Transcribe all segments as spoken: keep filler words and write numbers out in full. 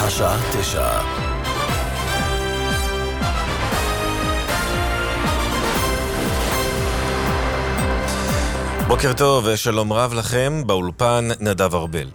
השעה תשע. בוקר טוב ושלום רב לכם, באולפן נדב ארבל.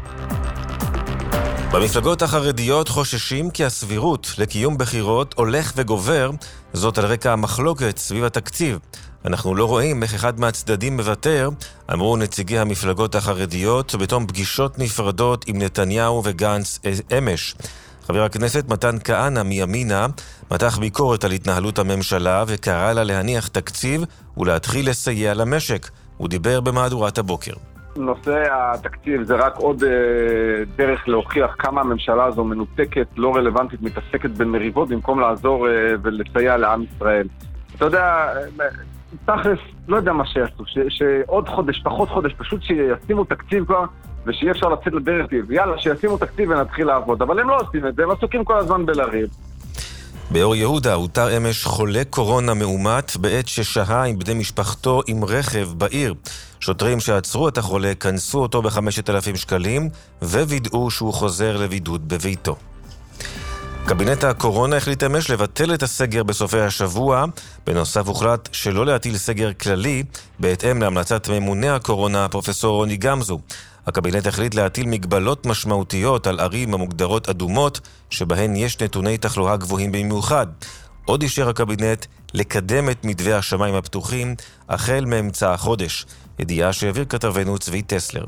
במפלגות החרדיות חוששים כי הסבירות לקיום בחירות הולך וגובר, זאת על רקע המחלוקת סביב התקציב. אנחנו לא רואים איך אחד מהצדדים מוותר, אמרו נציגי המפלגות החרדיות בתום פגישות נפרדות עם נתניהו וגנץ אמש. חבר הכנסת מתן כהנא מימינה מתח ביקורת על התנהלות הממשלה וקרא לה להניח תקציב ולהתחיל לסייע למשק. הוא דיבר במהדורת הבוקר. נושא התקציב זה רק עוד אה, דרך להוכיח כמה הממשלה הזו מנותקת, לא רלוונטית, מתעסקת במריבות במקום לעזור אה, ולסייע לעם ישראל. אתה יודע, תכלס, לא יודע מה שיעשו, ש, שעוד חודש, פחות חודש, פשוט שישימו תקציב כבר ושיהיה אפשר לצאת לדרך, יאללה, שישימו תקציב ונתחיל לעבוד, אבל הם לא עושים את זה, הם עסוקים כל הזמן בלריב. באור יהודה הותר אמש חולה קורונה מאומת בעת ששהה עם בני משפחתו עם רכב בעיר. שוטרים שעצרו את החולה כנסו אותו ב-חמשת אלפים שקלים ווידאו שהוא חוזר לבידוד בביתו. קבינט הקורונה החליט אמש לבטל את הסגר בסופי השבוע. בנוסף הוחלט שלא להטיל סגר כללי בהתאם להמלצת ממונה הקורונה פרופסור רוני גמזו. הקבינט החליט להטיל מגבלות משמעותיות על ערים המוגדרות אדומות שבהן יש נתוני תחלואה גבוהים במיוחד. עוד אישר הקבינט לקדם את מתווה השמיים הפתוחים החל מאמצע החודש. ידיעה שהעביר כתבנו צבי טסלר.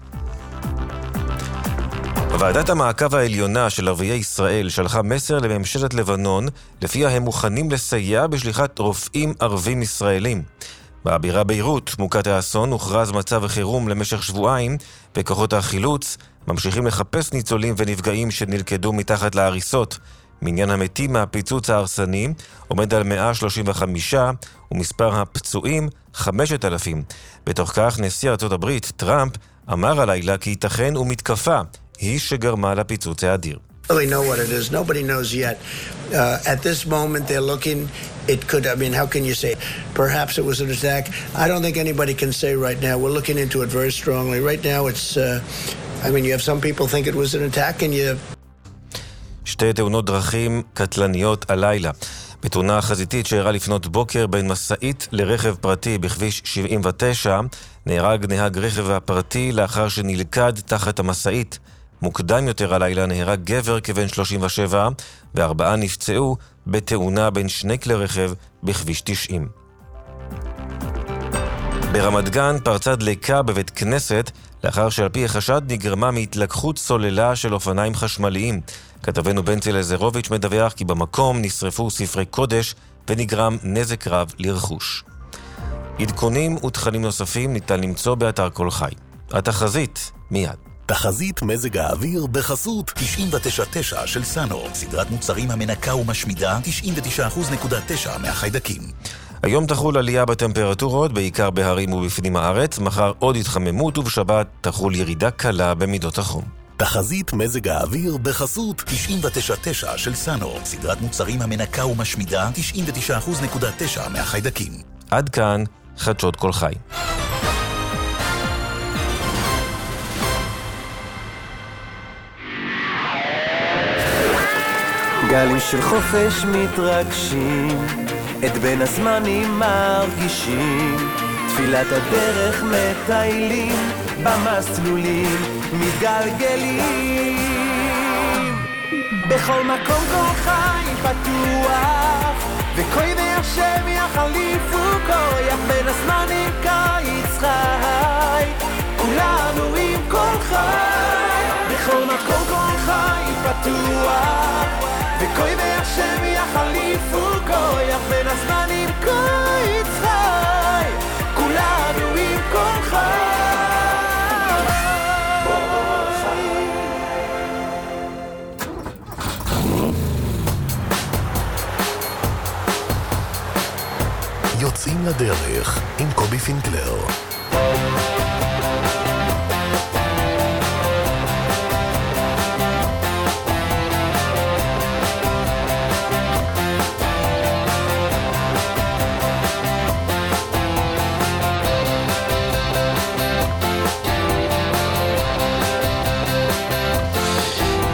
ועדת המעקב העליונה של ערביי ישראל שלחה מסר לממשלת לבנון לפיה הם מוכנים לסייע בשליחת רופאים ערבים ישראלים. בבירה ביירות, מוכת האסון, הוכרז מצב חירום למשך שבועיים, וכוחות החילוץ ממשיכים לחפש ניצולים ונפגעים שנלכדו מתחת להריסות. מניין המתים מהפיצוץ ההרסני עומד על מאה שלושים וחמישה, ומספר הפצועים חמשת אלפים. בתוך כך נשיא ארצות הברית, טראמפ, אמר הלילה כי ייתכן ומתקפה היא שגרמה לפיצוץ האדיר. Really know what it is. Nobody knows yet. Uh, at this moment, they're looking. It could. I mean, how can you say? Perhaps it was an attack. I don't think anybody can say right now. We're looking into it very strongly. Right now, it's. Uh, I mean, you have some people think it was an attack, and you. שתי תאונות דרכים קטלניות הלילה. בתאונה חזיתית שאירעה לפנות בוקר בין מסעית לרכב פרטי בכביש שבעים ותשע, נהרג נהג רכב הפרטי לאחר שנלכד תחת המסעית. מוקדם יותר הלילה נהרג גבר כבן שלושים ושבע, וארבעה נפצעו בתאונה בין שני כלי רכב בכביש תשעים. ברמת גן פרצה דליקה בבית כנסת, לאחר שעל פי החשד נגרמה מהתלקחות סוללה של אופניים חשמליים. כתבנו בנצי לזרוביץ' מדווח כי במקום נשרפו ספרי קודש ונגרם נזק רב לרכוש. עדכונים ותכנים נוספים ניתן למצוא באתר כל חי. התחזית מיד. תחזית מזג האוויר בחסות תשעים ותשע נקודה תשע של סאנו, סדרת מוצרים המנקה ומשמידה תשעים ותשע נקודה תשע מהחיידקים. היום תחול עלייה בטמפרטורות, בעיקר בהרים ובפנים הארץ, מחר עוד התחממות ובשבת תחול ירידה קלה במידות החום. תחזית מזג האוויר בחסות תשעים ותשע נקודה תשע של סאנו, סדרת מוצרים המנקה ומשמידה תשעים ותשע נקודה תשע מהחיידקים. עד כאן חדשות כל חי. גלים של חופש מתרגשים, את בין הזמנים מרגישים, תפילת הדרך מטיילים, במסלולים מתגלגלים. בכל מקום כל חי פתוח, וכוי והשם יחליפו כוח, בין הזמנים קיץ חי, כולנו עם כל חי. בכל מקום כל חי פתוח, וכוי והשם יחליפו כוח, בין הזמנים קיץ חי, כולנו עם כל חי. יוצאים לדרך עם קובי פינקלר.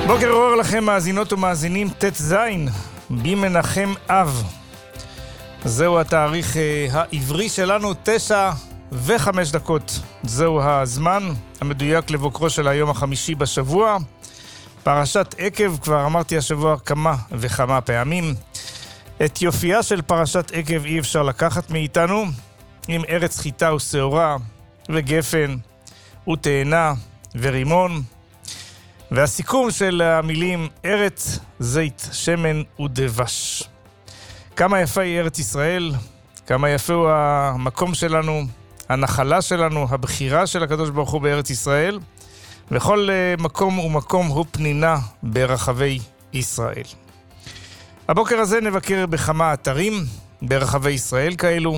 בוקר אור לכם מאזינות ומאזינים, ת' זין, במנחם אב. זהו התאריך אה, העברי שלנו, תשע וחמש דקות. זהו הזמן המדויק לבוקרו של היום החמישי בשבוע. פרשת עקב, כבר אמרתי השבוע כמה וכמה פעמים. את יופייה של פרשת עקב אי אפשר לקחת מאיתנו, עם ארץ חיטה ושעורה וגפן ותאנה ורימון. והסיכום של המילים ארץ, זית, שמן ודבש. כמה יפה היא ארץ ישראל, כמה יפה הוא המקום שלנו, הנחלה שלנו, הבחירה של הקדוש ברוך הוא בארץ ישראל, וכל מקום ומקום הוא פנינה ברחבי ישראל. הבוקר הזה נבקר בכמה אתרים ברחבי ישראל כאלו.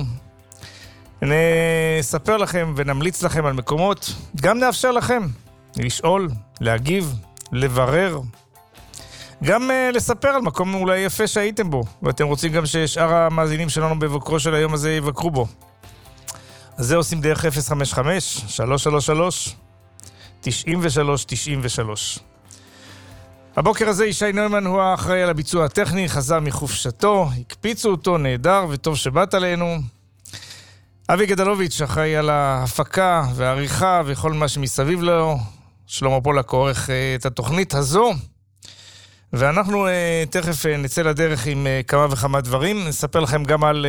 נספר לכם ונמליץ לכם על מקומות, גם נאפשר לכם לשאול, להגיב, לברר, גם uh, לספר על מקום אולי יפה שהייתם בו, ואתם רוצים גם ששאר המאזינים שלנו בבוקרו של היום הזה יבקרו בו. אז זה עושים דרך אפס חמש חמש שלוש שלוש שלוש תשעים ושלוש תשעים ושלוש. הבוקר הזה ישי נוימן הוא האחראי על הביצוע הטכני, חזר מחופשתו, הקפיצו אותו, נהדר וטוב שבאת עלינו. אבי גדלוביץ' אחראי על ההפקה והעריכה וכל מה שמסביב לו. שלמה פולק עורך את התוכנית הזו, ואנחנו תכף נצא לדרך עם כמה וכמה דברים. נספר לכם גם על,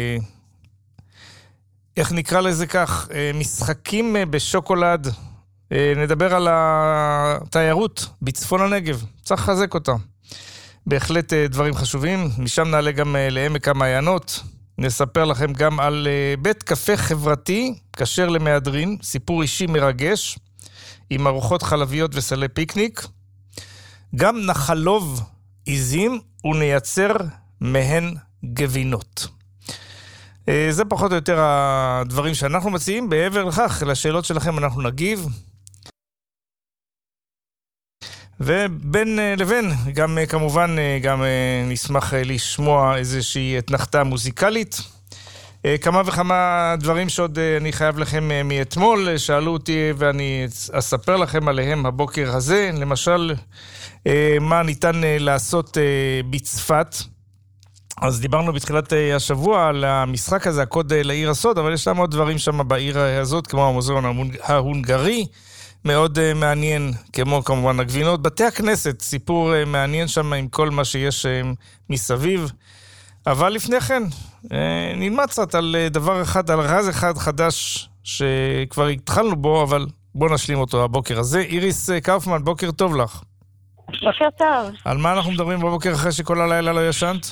איך נקרא לזה כך, משחקים בשוקולד. נדבר על התיירות בצפון הנגב, צריך לחזק אותה. בהחלט דברים חשובים. משם נעלה גם לעמק המעיינות. נספר לכם גם על בית קפה חברתי, כשר למהדרין, סיפור אישי מרגש, עם ארוחות חלביות וסלי פיקניק. גם נחלוב עיזים ונייצר מהן גבינות. זה פחות או יותר הדברים שאנחנו מציעים. בעבר לכך, לשאלות שלכם אנחנו נגיב. ובין לבין, גם כמובן, גם נשמח לשמוע איזושהי התנחתה מוזיקלית. כמה וכמה דברים שעוד אני חייב לכם מאתמול, שאלו אותי ואני אספר לכם עליהם הבוקר הזה. למשל, מה ניתן לעשות בצפת. אז דיברנו בתחילת השבוע על המשחק הזה, הקוד לעיר הסוד, אבל יש שם עוד דברים שם בעיר הזאת, כמו המוזיאון ההונגרי, מאוד מעניין, כמו כמובן הגבינות. בתי הכנסת, סיפור מעניין שם עם כל מה שיש מסביב. אבל לפני כן, נלמד קצת על דבר אחד, על רז אחד חדש שכבר התחלנו בו, אבל בוא נשלים אותו הבוקר הזה. איריס קאופמן, בוקר טוב לך. בוקר טוב. על מה אנחנו מדברים בבוקר אחרי שכל הלילה לא ישנת?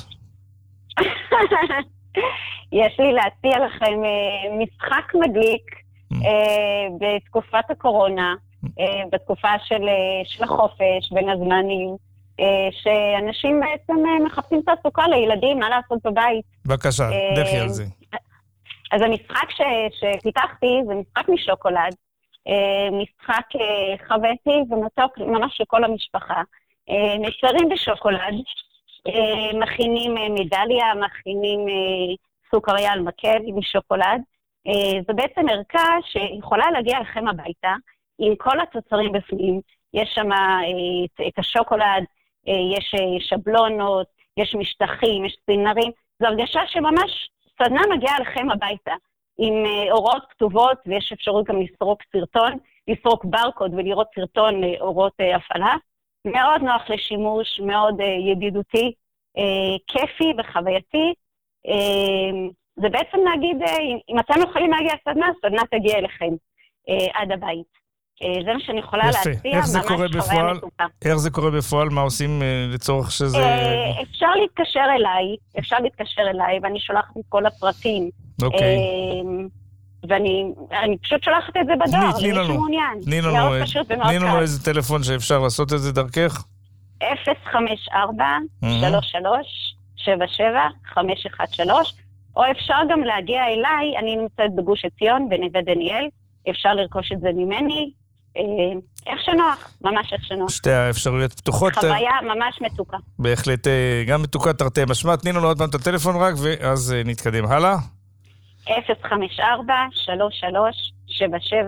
יש לי להציע לכם משחק מדליק בתקופת הקורונה, בתקופה של החופש, בין הזמנים, שאנשים בעצם מחפשים תעסוקה לילדים, מה לעשות בבית. בבקשה, דחי על זה. אז המשחק שפיתחתי זה משחק משוקולד, משחק חווייתי ומתוק ממש לכל המשפחה. נשארים בשוקולד, מכינים מדליה, מכינים סוכריה על מקל עם שוקולד. זה בעצם ערכה שיכולה להגיע לכם הביתה עם כל התוצרים בפנים. יש שם את השוקולד, יש שבלונות, יש משטחים, יש צינרים. זו הרגשה שממש סדנה מגיעה לכם הביתה עם אורות כתובות, ויש אפשרות גם לסרוק סרטון, לסרוק ברקוד ולראות סרטון אורות הפעלה. מאוד נוח לשימוש, מאוד ידידותי, כיפי וחווייתי. זה בעצם להגיד, אם אתם יכולים להגיע סדנה, סדנה תגיע אליכם עד הבית. זה מה שאני יכולה להציע, ממש חוויה מתוקה. איך זה קורה בפועל? מה עושים לצורך שזה... אפשר להתקשר אליי, אפשר להתקשר אליי, ואני שולחת את כל הפרטים. אוקיי. ואני פשוט שולחת את זה בדואר, למי שמעוניין. תני לנו איזה טלפון שאפשר לעשות את זה דרכך. אפס חמש ארבע שלוש שלוש שבע שבע חמש אחת שלוש, או אפשר גם להגיע אליי, אני נמצאת בגוש עציון, בנווה דניאל, אפשר לרכוש את זה ממני, איך שנוח, ממש איך שנוח. שתי האפשרויות פתוחות. חוויה ממש מתוקה. בהחלט, גם מתוקה תרתי משמע. תני לנו עוד פעם את הטלפון רק, ואז נתקדם הלאה. אפס חמש ארבע שלוש שלוש שבע שבע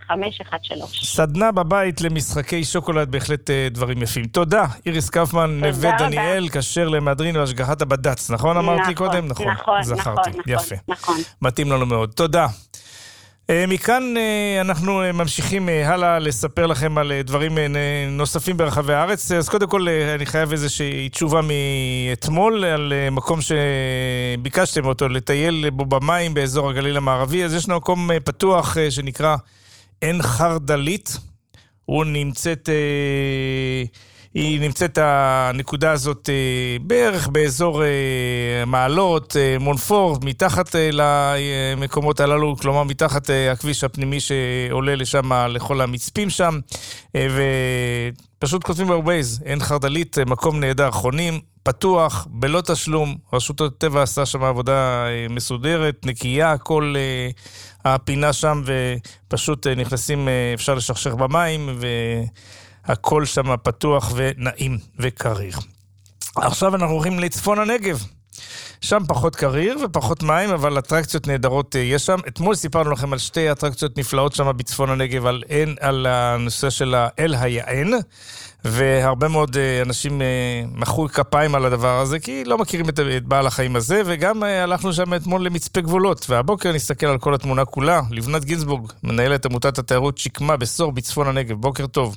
חמש אחת שלוש. סדנה בבית למשחקי שוקולד, בהחלט דברים יפים. תודה, איריס קאופמן, נווה דניאל, כשר למהדרין והשגחת הבד"ץ, נכון אמרת לי קודם? נכון, נכון, זכרתי, נכון, יפה. נכון. מתאים לנו מאוד, תודה. מכאן אנחנו ממשיכים הלאה לספר לכם על דברים נוספים ברחבי הארץ. אז קודם כל אני חייב איזושהי תשובה מאתמול על מקום שביקשתם אותו לטייל בו במים באזור הגליל המערבי. אז ישנו מקום פתוח שנקרא עין חרדלית. הוא נמצאת... היא נמצאת הנקודה הזאת בערך באזור מעלות, מונפור, מתחת למקומות הללו, כלומר מתחת הכביש הפנימי שעולה לשם לכל המצפים שם, ופשוט כותבים בווייז, עין חרדלית, מקום נהדר, חונים, פתוח, בלא תשלום, רשות הטבע עשה שם עבודה מסודרת, נקייה, כל הפינה שם, ופשוט נכנסים, אפשר לשכשך במים, ו... הכל שם פתוח ונעים וקריר. עכשיו אנחנו הולכים לצפון הנגב. שם פחות קריר ופחות מים, אבל אטרקציות נהדרות יש שם. אתמול סיפרנו לכם על שתי אטרקציות נפלאות שם בצפון הנגב, על, אין, על הנושא של אל היען, והרבה מאוד אנשים מחאו כפיים על הדבר הזה, כי לא מכירים את, את בעל החיים הזה, וגם הלכנו שם אתמול למצפה גבולות, והבוקר נסתכל על כל התמונה כולה. לבנת גינזבורג, מנהלת עמותת התיירות שקמה בסור בצפון הנגב. בוקר טוב.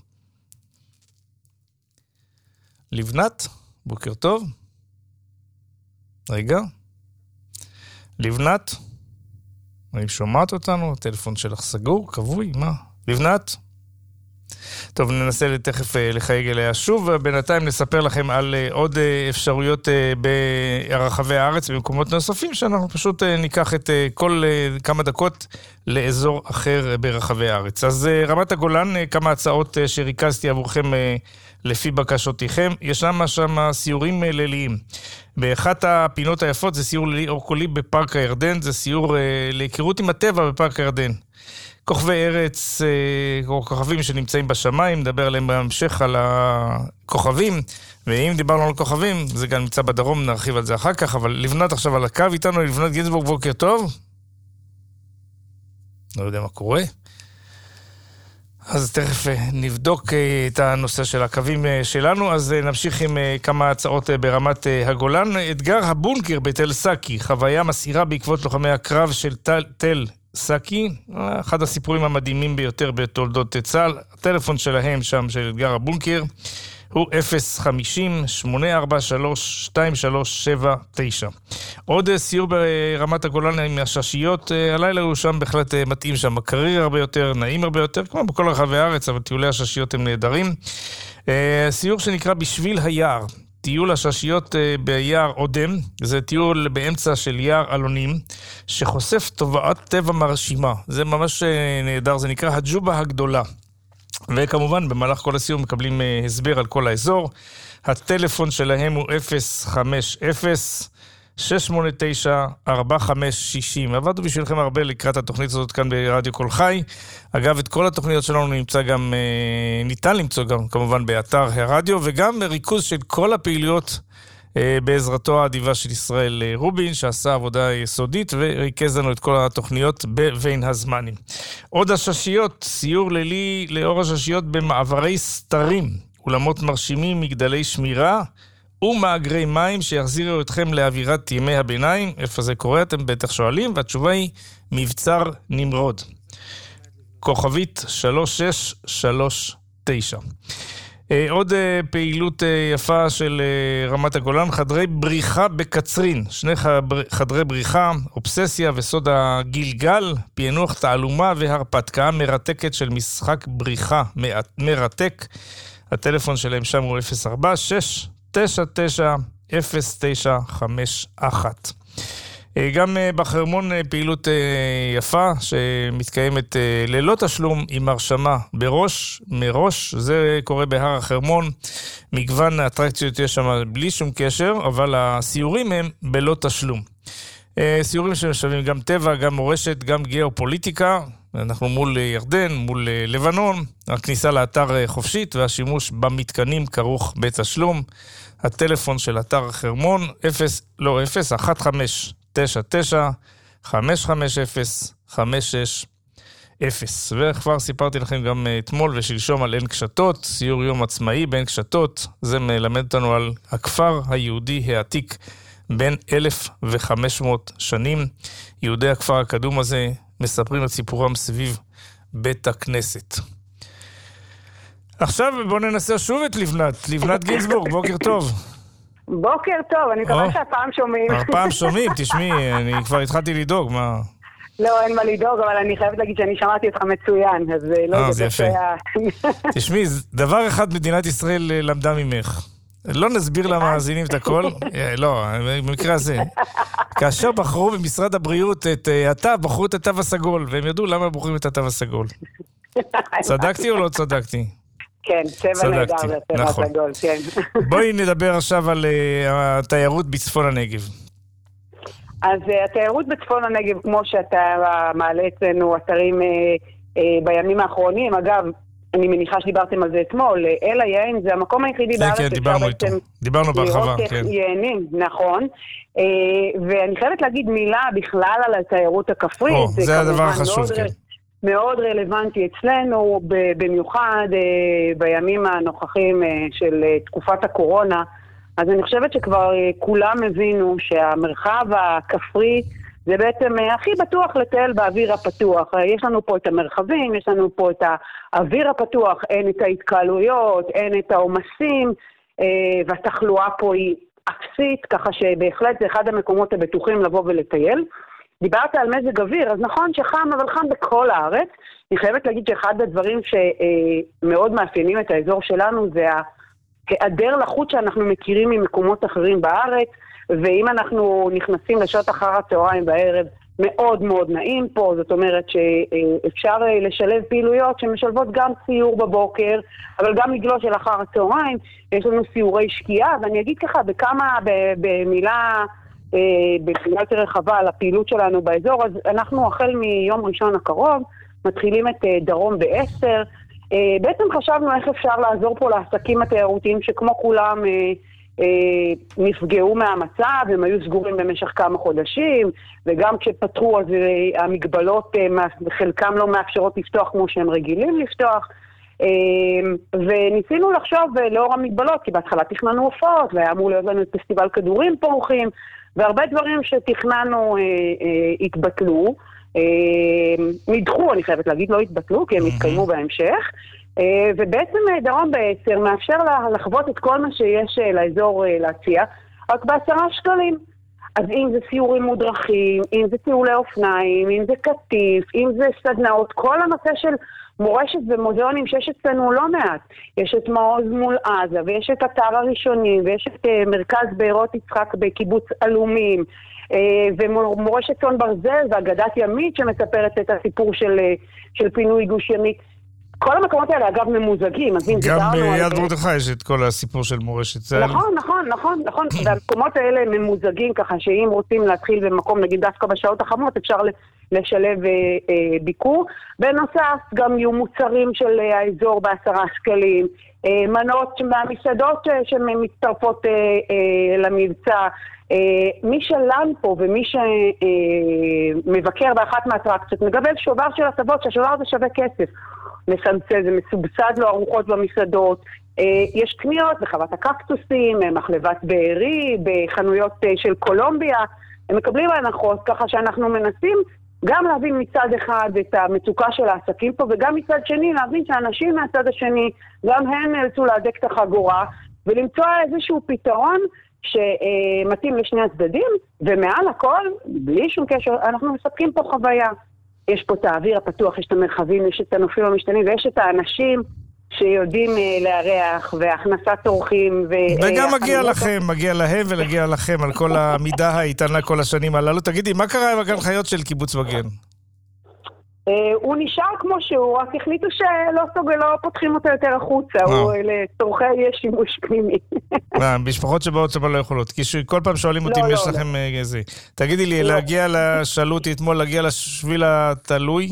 לבנת, בוקר טוב. רגע. לבנת, אני שומעת אותנו, הטלפון שלך סגור, כבוי, מה? לבנת? טוב, ננסה תכף לחייג אליה שוב, ובינתיים נספר לכם על עוד אפשרויות ברחבי הארץ במקומות נוספים, שאנחנו פשוט ניקח את כל כמה דקות לאזור אחר ברחבי הארץ. אז רמת הגולן, כמה הצעות שריקזתי עבורכם לפי בקשותיכם, ישנם שם סיורים ליליים. באחת הפינות היפות זה סיור לילי אורקולי בפארק הירדן, זה סיור להיכרות עם הטבע בפארק הירדן. כוכבי ארץ, או כוכבים שנמצאים בשמיים, נדבר עליהם בהמשך על הכוכבים, ואם דיברנו על כוכבים, זה גם נמצא בדרום, נרחיב על זה אחר כך, אבל לבנת עכשיו על הקו איתנו, לבנת גינזבורג, בוקר טוב. לא יודע מה קורה. אז תכף נבדוק את הנושא של הקווים שלנו, אז נמשיך עם כמה הצעות ברמת הגולן. אתגר הבונקר בתל סאקי, חוויה מסעירה בעקבות לוחמי הקרב של תל, תל סאקי, אחד הסיפורים המדהימים ביותר בתולדות צה"ל. הטלפון שלהם שם, של אתגר הבונקר, הוא אפס חמישים שמונה ארבע שלוש שתיים שלוש שבע תשע. עוד סיור ברמת הגולן עם הששיות, הלילה הוא שם בהחלט מתאים שם, קריר הרבה יותר, נעים הרבה יותר, כמו בכל רחבי הארץ, אבל טיולי הששיות הם נהדרים. סיור שנקרא בשביל היער, טיול הששיות ביער אודם, זה טיול באמצע של יער אלונים, שחושף תופעת טבע מרשימה, זה ממש נהדר, זה נקרא הג'ובה הגדולה. וכמובן במהלך כל הסיור מקבלים הסבר על כל האזור. הטלפון שלהם הוא אפס חמש אפס שש שמונה תשע ארבע חמש שש אפס. עבדנו בשבילכם הרבה לקראת התוכנית הזאת כאן ברדיו כל חי. אגב, את כל התוכניות שלנו נמצא גם, ניתן למצוא גם כמובן באתר הרדיו, וגם ריכוז של כל הפעילויות בעזרתו האדיבה של ישראל רובין, שעשה עבודה יסודית וריכז לנו את כל התוכניות בבין הזמנים. עוד הששיות, סיור לילי לאור הששיות במעברי סתרים, אולמות מרשימים, מגדלי שמירה ומאגרי מים שיחזירו אתכם לאווירת ימי הביניים. איפה זה קורה? אתם בטח שואלים, והתשובה היא מבצר נמרוד. כוכבית שלוש שש שלוש תשע. עוד פעילות יפה של רמת הגולן, חדרי בריחה בקצרין, שני חדרי בריחה, אובססיה וסוד הגילגל, פענוח תעלומה והרפתקה מרתקת של משחק בריחה מרתק. הטלפון שלהם שם הוא אפס ארבע שש תשע תשע אפס תשע חמש אחת. גם בחרמון פעילות יפה שמתקיימת ללא תשלום עם הרשמה בראש, מראש, זה קורה בהר החרמון. מגוון האטרקציות יש שם בלי שום קשר, אבל הסיורים הם בלא תשלום. סיורים שמשלבים גם טבע, גם מורשת, גם גיאופוליטיקה. אנחנו מול ירדן, מול לבנון. הכניסה לאתר חופשית והשימוש במתקנים כרוך בתשלום. הטלפון של אתר החרמון אפס, לא אפס, אחת חמש תשע תשע חמש חמש אפס חמש שש אפס. וכבר סיפרתי לכם גם אתמול ושלשום על עין קשתות, סיור יום עצמאי בעין קשתות. זה מלמד אותנו על הכפר היהודי העתיק בין אלף וחמש מאות שנים. יהודי הכפר הקדום הזה מספרים את סיפורם סביב בית הכנסת. עכשיו בואו ננסה שוב את לבנת, לבנת גינזבורג, בוקר טוב. בוקר טוב, אני מקווה שהפעם שומעים. הפעם שומעים, תשמעי, אני כבר התחלתי לדאוג, מה... לא, אין מה לדאוג, אבל אני חייבת להגיד שאני שמעתי אותך מצוין, אז לא... אה, זה יפה. תשמעי, דבר אחד מדינת ישראל למדה ממך. לא נסביר למאזינים את הכל, לא, במקרה הזה. כאשר בחרו במשרד הבריאות את התו, בחרו את התו הסגול, והם ידעו למה בוחרים את התו הסגול. צדקתי או לא צדקתי? כן, צבע נהדר והצבע הסגול, כן. בואי נדבר עכשיו על התיירות בצפון הנגב. אז התיירות בצפון הנגב, כמו שאתה מעלה אצלנו אתרים בימים האחרונים, אגב, אני מניחה שדיברתם על זה אתמול, אל היין זה המקום היחידי בארץ. כן, כן, דיברנו איתו. דיברנו בהרחבה, כן. יינים, נכון. ואני חייבת להגיד מילה בכלל על התיירות הכפרית. זה הדבר החשוב, כן. מאוד רלוונטי אצלנו, במיוחד בימים הנוכחים של תקופת הקורונה. אז אני חושבת שכבר כולם הבינו שהמרחב הכפרי זה בעצם הכי בטוח לטייל באוויר הפתוח. יש לנו פה את המרחבים, יש לנו פה את האוויר הפתוח, אין את ההתקהלויות, אין את העומסים, והתחלואה פה היא אפסית, ככה שבהחלט זה אחד המקומות הבטוחים לבוא ולטייל. דיברת על מזג אוויר, אז נכון שחם, אבל חם בכל הארץ. אני חייבת להגיד שאחד הדברים שמאוד מאפיינים את האזור שלנו זה היעדר לחות שאנחנו מכירים ממקומות אחרים בארץ, ואם אנחנו נכנסים לשעות אחר הצהריים בערב, מאוד מאוד נעים פה, זאת אומרת שאפשר לשלב פעילויות שמשלבות גם סיור בבוקר, אבל גם לגלוש של אחר הצהריים, יש לנו סיורי שקיעה, ואני אגיד ככה בכמה, במילה, במילה יותר רחבה על הפעילות שלנו באזור, אז אנחנו החל מיום ראשון הקרוב, מתחילים את דרום בעשר, בעצם חשבנו איך אפשר לעזור פה לעסקים התיירותיים שכמו כולם נפגעו מהמצב, הם היו סגורים במשך כמה חודשים, וגם כשפתרו אז המגבלות חלקם לא מאפשרות לפתוח כמו שהם רגילים לפתוח, וניסינו לחשוב לאור המגבלות, כי בהתחלה תכננו הופעות, והיה אמור להיות לנו את פסטיבל כדורים פורחים, והרבה דברים שתכננו התבטלו, נדחו, אני חייבת להגיד, לא התבטלו, כי הם התקיימו בהמשך, ובעצם דרום בעשר מאפשר לחוות את כל מה שיש לאזור להציע, רק בעשרה שקלים. אז אם זה סיורים מודרכים, אם זה טיולי אופניים, אם זה קטיף, אם זה סדנאות, כל הנושא של מורשת ומוזיאונים שיש אצלנו לא מעט. יש את מעוז מול עזה, ויש את אתר הראשונים, ויש את מרכז בארות יצחק בקיבוץ אלומים, ומורשת צאן ברזל ואגדת ימית שמספרת את הסיפור של, של פינוי גוש ימית. כל המקומות האלה אגב ממוזגים. גם ביד מרדכי יש את כל הסיפור של מורשת צה"ל. נכון, נכון, נכון, נכון. והמקומות האלה ממוזגים ככה שאם רוצים להתחיל במקום, נגיד דווקא בשעות החמות, אפשר לשלב אה, אה, ביקור. בנוסף גם יהיו מוצרים של האזור בעשרה שקלים, אה, מנות מהמסעדות שמצטרפות אה, אה, למבצע. Uh, מי שלן פה ומי שמבקר uh, באחת מהאטרקציות מגבל שובר של הטבות, שהשובר הזה שווה כסף. מסמצה, זה מסובסד לו ארוחות במסעדות. Uh, יש קניות בחוות הקקטוסים, מחלבת בארי, בחנויות uh, של קולומביה. הם מקבלים הנחות, ככה שאנחנו מנסים גם להבין מצד אחד את המצוקה של העסקים פה, וגם מצד שני להבין שאנשים מהצד השני, גם הם נאלצו להדק את החגורה, ולמצוא איזשהו פתרון שמתאים לשני הצדדים, ומעל הכל, בלי שום קשר, אנחנו מספקים פה חוויה. יש פה את האוויר הפתוח, יש את המרחבים, יש את הנופים המשתנים, ויש את האנשים שיודעים לארח, והכנסת אורחים. וגם מגיע לכם, מגיע להם ולהגיע לכם על כל המידה האיתנה כל השנים הללו. תגידי, מה קרה עם ההנחיות של קיבוץ מגן? הוא נשאר כמו שהוא, רק החליטו שלא סוגל, לא פותחים אותו יותר החוצה, הוא לצורכי יש שימוש פנימי. משפחות שבאות שם לא יכולות, כי כל פעם שואלים אותי אם יש לכם איזה. תגידי לי, להגיע לשאלותי אתמול, להגיע לשביל התלוי?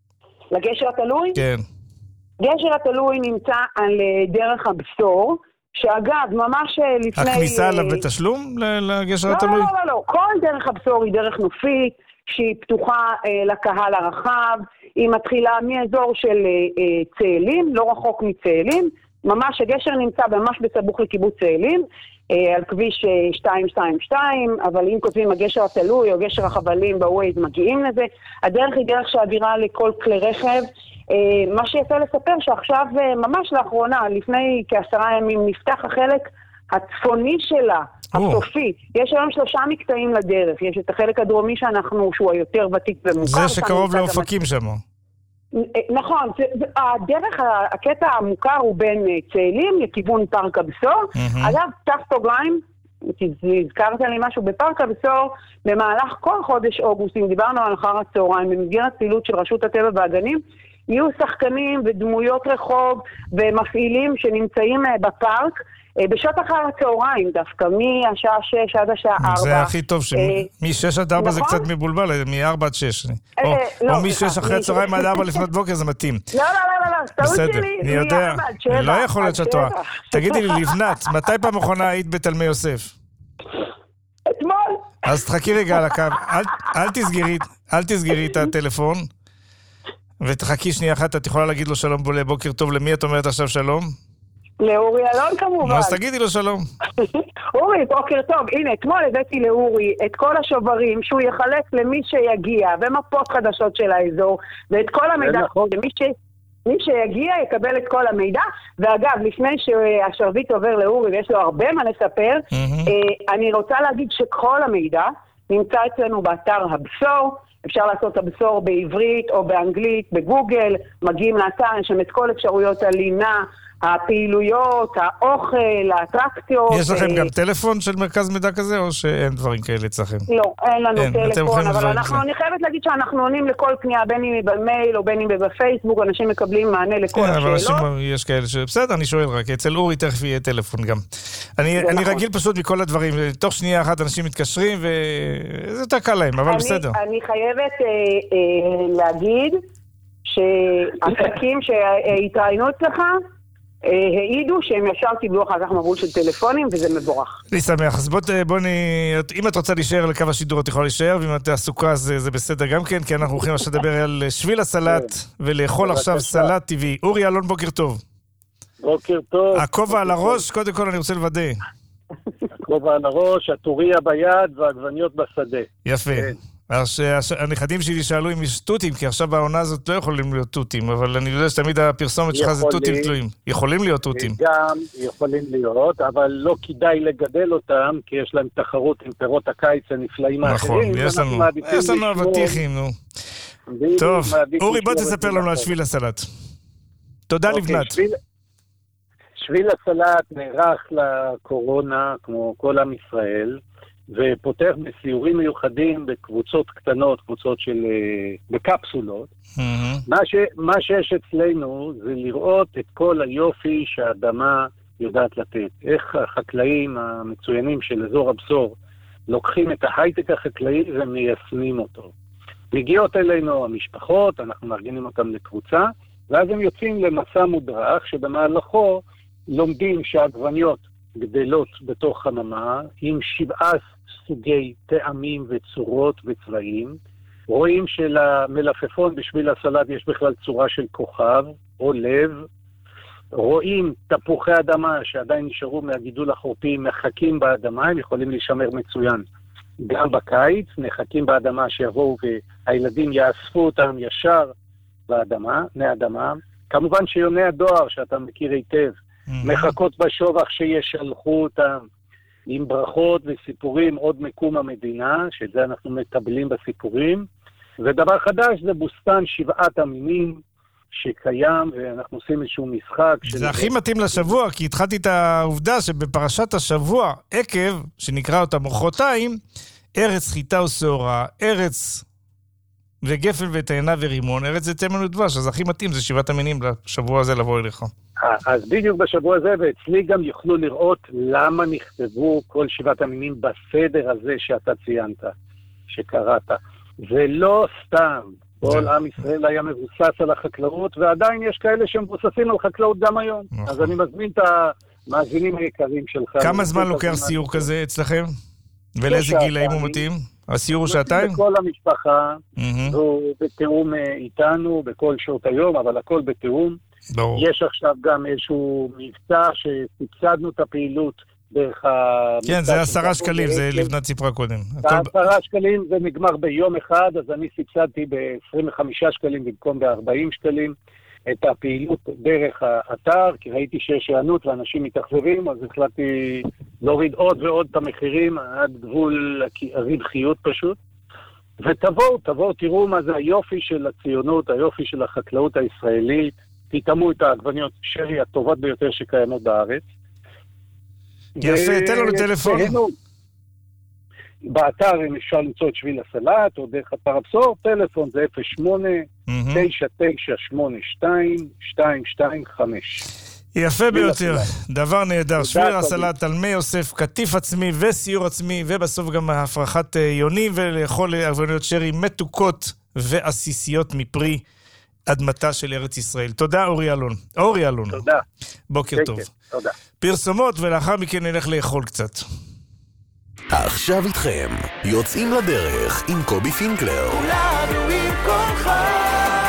לגשר התלוי? כן. גשר התלוי נמצא על דרך הבשור, שאגב, ממש לפני... הכניסה עליו בתשלום לגשר התלוי? לא, לא, לא, לא. כל דרך הבשור היא דרך נופית, שהיא פתוחה אה, לקהל הרחב, היא מתחילה מאזור של אה, צאלים, לא רחוק מצאלים, ממש הגשר נמצא ממש בסבוך לקיבוץ צאלים, אה, על כביש אה, שתיים שתיים שתיים, אבל אם כותבים הגשר התלוי או גשר החבלים בווייז מגיעים לזה, הדרך היא דרך שעבירה לכל כלי רכב, אה, מה שיפה לספר שעכשיו אה, ממש לאחרונה, לפני כעשרה ימים, נפתח החלק הצפוני שלה, הסופי. יש היום שלושה מקטעים לדרך. יש את החלק הדרומי שאנחנו, שהוא היותר ותיק ומוכר. זה שקרוב לאופקים שם. נכון. הדרך, הקטע המוכר הוא בין צאלים לכיוון פארק הבשור. אגב, טפטוגליים, הזכרת לי משהו, בפארק הבשור, במהלך כל חודש אוגוסט, אם דיברנו על אחר הצהריים, במסגרת פעילות של רשות הטבע והגנים, יהיו שחקנים ודמויות רחוב ומפעילים שנמצאים בפארק, בשעות אחר הצהריים דווקא, מהשעה שש עד השעה ארבע. זה הכי טוב, מ-שש עד ארבע זה קצת מבולבל, מ-ארבע עד שש. או מ-שש אחרי הצהריים עד ארבע לפנות בוקר זה מתאים. לא, לא, לא, לא, טעות שלי, מ-ארבע עד שבע. לא יכול להיות שאת טועה. תגידי לי, לבנת, מתי פעם אחרונה היית בתלמי יוסף? אתמול. אז תחכי רגע על הקו, אל תסגרי את הטלפון, ותחכי שנייה אחת, את יכולה להגיד לו שלום בוקר טוב, למי את אומרת עכשיו שלום? לאורי אלון כמובן. אז תגידי לו שלום. אורי, בוקר טוב. הנה, אתמול הבאתי לאורי את כל השוברים שהוא יחלק למי שיגיע, ומפות חדשות של האזור, ואת כל המידע. למי ש... מי שיגיע יקבל את כל המידע. ואגב, לפני שהשרביט עובר לאורי, ויש לו הרבה מה לספר, אני רוצה להגיד שכל המידע נמצא אצלנו באתר הבשור. אפשר לעשות הבשור בעברית או באנגלית, בגוגל, מגיעים לאתר, יש שם את כל אפשרויות הלינה, הפעילויות, האוכל, האטרקציות. יש לכם גם טלפון של מרכז מידע כזה, או שאין דברים כאלה אצלכם? לא, אין לנו טלפון, אבל אנחנו, אני חייבת להגיד שאנחנו עונים לכל פנייה, בין אם היא במייל או בין אם היא בפייסבוק, אנשים מקבלים מענה לכל השאלות. אבל יש כאלה ש... בסדר, אני שואל רק, אצל אורי תכף יהיה טלפון גם. אני רגיל פשוט מכל הדברים, תוך שנייה אחת אנשים מתקשרים, וזה יותר קל להם, אבל בסדר. אני חייבת להגיד שעסקים שהתראיינו אצלך, העידו שהם ישר קיבלו אחר כך מבול של טלפונים, וזה מבורך. אני שמח. אז בוא נ... אם את רוצה להישאר לקו השידור, את יכולה להישאר, ואם את עסוקה, זה בסדר גם כן, כי אנחנו הולכים עכשיו לדבר על שביל הסלט, ולאכול עכשיו סלט טבעי. אורי אלון, בוקר טוב. בוקר טוב. הכובע על הראש, קודם כל אני רוצה לוודא. הכובע על הראש, הטוריה ביד והעגבניות בשדה. יפה. הנכדים שלי שאלו אם יש תותים, כי עכשיו בעונה הזאת לא יכולים להיות תותים, אבל אני יודע שתמיד הפרסומת שלך זה תותים תלויים. יכולים להיות תותים. גם יכולים להיות, אבל לא כדאי לגדל אותם, כי יש להם תחרות עם פירות הקיץ הנפלאים האחרים. נכון, יש לנו, יש לנו אבטיחים, נו. טוב, אורי, בוא תספר לנו על שביל הסלט. תודה לבנת. שביל הסלט נערך לקורונה, כמו כל עם ישראל, ופותח בסיורים מיוחדים בקבוצות קטנות, קבוצות של... בקפסולות. Mm-hmm. מה, ש, מה שיש אצלנו זה לראות את כל היופי שהאדמה יודעת לתת. איך החקלאים המצוינים של אזור הבשור לוקחים את ההייטק החקלאי ומיישמים אותו. מגיעות אלינו המשפחות, אנחנו מארגנים אותם לקבוצה, ואז הם יוצאים למסע מודרך שבמהלכו לומדים שהעגבניות גדלות בתוך חממה עם שבעה סוגי טעמים וצורות וצבעים. רואים שלמלפפון בשביל הסלט יש בכלל צורה של כוכב או לב. רואים תפוחי אדמה שעדיין נשארו מהגידול החורפי, מחכים באדמה, הם יכולים להישמר מצוין. גם בקיץ מחכים באדמה שיבואו והילדים יאספו אותם ישר באדמה, מהאדמה. כמובן שיוני הדואר שאתה מכיר היטב, מחכות בשובח שישלחו אותם עם ברכות וסיפורים עוד מקום המדינה, שאת זה אנחנו מקבלים בסיפורים. ודבר חדש זה בוסתן שבעת המינים שקיים, ואנחנו עושים איזשהו משחק. זה הכי מתאים לשבוע, כי התחלתי את העובדה שבפרשת השבוע, עקב, שנקרא אותה מוחרתיים, ארץ חיטה ושעורה, ארץ וגפן ותאנה ורימון, ארץ זה תמן ודבש, אז הכי מתאים זה שבעת המינים לשבוע הזה לבוא אליך. אז בדיוק בשבוע הזה, ואצלי גם יוכלו לראות למה נכתבו כל שבעת המינים בסדר הזה שאתה ציינת, שקראת. זה לא סתם. כל עם ישראל היה מבוסס על החקלאות, ועדיין יש כאלה שמבוססים על חקלאות גם היום. אז אני מזמין את מאזינים היקרים שלך. כמה זמן לוקח סיור כזה אצלכם? ולאיזה גילאים הוא מתאים? הסיור הוא שעתיים? בכל המשפחה, הוא בתיאום איתנו, בכל שעות היום, אבל הכל בתיאום. יש עכשיו גם איזשהו מבצע שסבסדנו את הפעילות דרך ה... כן, זה עשרה שקלים, זה לבנת סיפרה קודם. עשרה שקלים זה נגמר ביום אחד, אז אני סבסדתי ב-עשרים וחמישה שקלים במקום ב-ארבעים שקלים את הפעילות דרך האתר, כי ראיתי שיש הענות ואנשים מתאכזבים, אז החלטתי להוריד עוד ועוד את המחירים עד גבול הרווחיות פשוט. ותבואו, תבואו, תראו מה זה היופי של הציונות, היופי של החקלאות הישראלית, תטעמו את העגבניות שרי הטובות ביותר שקיימות בארץ. יפה, תן לנו טלפון. באתר אפשר למצוא את שביל הסלט, או דרך אתר הבשור, טלפון זה אפס שמונה תשע תשע שמונה שתיים שתיים שתיים חמש. יפה ביותר, דבר נהדר. שביל הסלט על מי יוסף, כתיף עצמי וסיור עצמי, ובסוף גם הפרחת יונים, ולאכול עגבניות שרי מתוקות ועסיסיות מפרי אדמתה של ארץ ישראל. תודה אורי אלון. אורי אלון. תודה. בוקר טוב. תודה. פרסומות, ולאחר מכן נלך לאכול קצת. עכשיו איתכם, יוצאים לדרך עם קובי פינקלר. כולנו עם כל חי.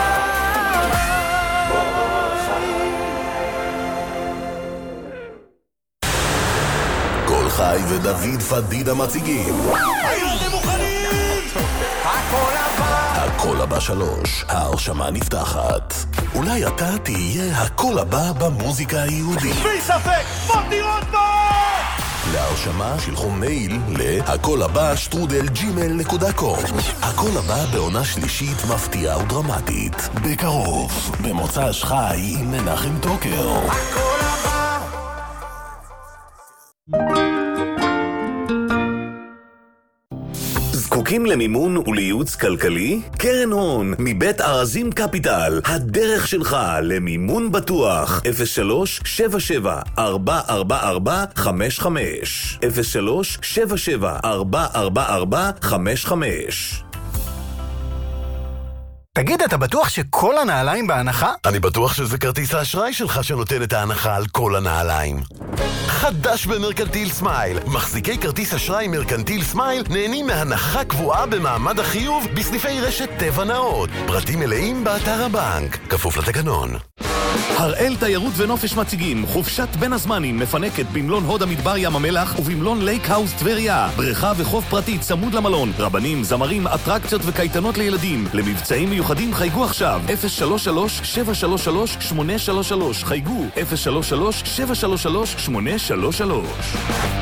כל חי ודוד פדידה מציגים. הייתם מוכנים? הכל הבא. הכל הבא שלוש, ההרשמה נפתחת. אולי אתה תהיה הכל הבא במוזיקה היהודית. בלי ספק, מוטי רוטמן! להרשמה שלחו מייל להכל הבא שטרודל ג'ימייל נקודה קום. הכל הבא בעונה שלישית מפתיעה ודרמטית. בקרוב, במוצ"ש חי עם מנחם טוקר. הכל הבא. זקוקים למימון ולייעוץ כלכלי? קרן הון מבית ארזים קפיטל, הדרך שלך למימון בטוח. אפס שלוש שבע שבע ארבע ארבע ארבע חמש חמש אפס שלוש שבע שבע ארבע ארבע ארבע חמש חמש. תגיד, אתה בטוח שכל הנעליים בהנחה? אני בטוח שזה כרטיס האשראי שלך שנותן את ההנחה על כל הנעליים. חדש במרקנטיל סמייל. מחזיקי כרטיס אשראי מרקנטיל סמייל נהנים מהנחה קבועה במעמד החיוב בסניפי רשת טבע נאות. פרטים מלאים באתר הבנק. כפוף לתקנון. הראל תיירות ונופש מציגים חופשת בין הזמנים מפנקת במלון הוד המדבר ים המלח ובמלון לייק האוס טבריה. בריכה וחוף פרטי צמוד למלון, רבנים, זמרים, אטרקציות וקייטנות לילדים. למבצעים מיוחדים חייגו עכשיו אפס שלוש שלוש שבע שלוש שלוש שמונה שלוש שלוש. חייגו אפס שלוש שלוש שבע שלוש שלוש שמונה שלוש שלוש.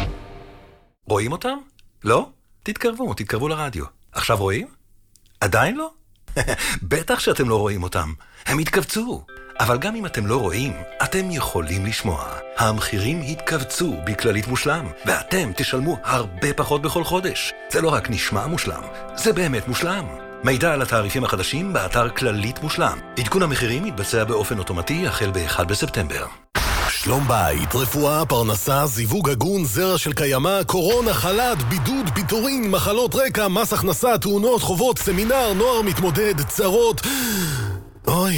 רואים אותם? לא? תתקרבו, תתקרבו לרדיו. עכשיו רואים? עדיין לא? בטח שאתם לא רואים אותם. הם התכווצו. אבל גם אם אתם לא רואים, אתם יכולים לשמוע. המחירים התכווצו בכללית מושלם, ואתם תשלמו הרבה פחות בכל חודש. זה לא רק נשמע מושלם, זה באמת מושלם. מידע על התעריפים החדשים באתר כללית מושלם. עדכון המחירים יתבצע באופן אוטומטי החל ב-אחד בספטמבר. שלום בית, רפואה, פרנסה, זיווג הגון, זרע של קיימה, קורונה, חל"ת, בידוד, פיטורין, מחלות רקע, מס הכנסה, תאונות, חובות, סמינר, נוער מתמודד, צרות. אוי.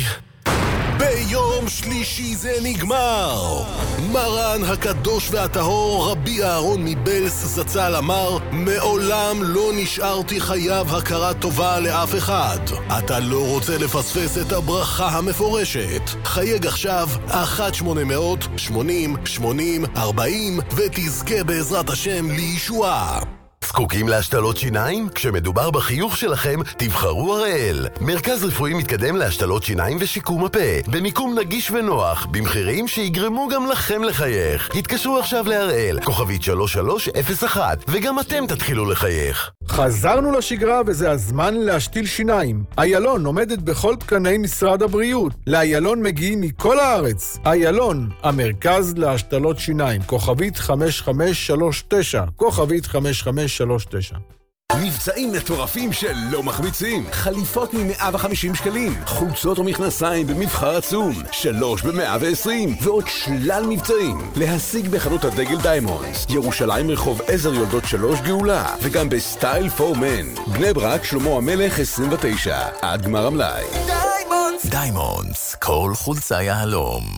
ביום שלישי זה נגמר. מרן הקדוש והטהור רבי אהרון מבלס זצ"ל אמר, מעולם לא נשארתי חייב הכרה טובה לאף אחד. אתה לא רוצה לפספס את הברכה המפורשת. חייג עכשיו אחת שמונה מאות שמונים שמונים ארבעים ותזכה בעזרת השם לישועה. זקוקים להשתלות שיניים? כשמדובר בחיוך שלכם, תבחרו הראל. מרכז רפואי מתקדם להשתלות שיניים ושיקום הפה, במיקום נגיש ונוח, במחירים שיגרמו גם לכם לחייך. התקשרו עכשיו להראל, כוכבית שלוש שלוש אפס אחת, וגם אתם תתחילו לחייך. חזרנו לשגרה וזה הזמן להשתיל שיניים. איילון עומדת בכל תקני משרד הבריאות. לאיילון מגיעים מכל הארץ. איילון, המרכז להשתלות שיניים, כוכבית חמש חמש שלוש תשע, כוכבית חמש חמש שלוש תשע. מבצעים מטורפים שלא מחמיצים. חליפות מ-מאה וחמישים שקלים, חולצות ומכנסיים במבחר עצום, שלוש ב-מאה ועשרים, ועוד שלל מבצעים. להשיג בחנות הדגל דיימונדס, ירושלים רחוב עזר יולדות שלוש גאולה, וגם בסטייל פור מן. בני ברק שלמה המלך עשרים ותשע, עד גמר המלאי. דיימונדס, דיימונדס, כל חולצה יהלום.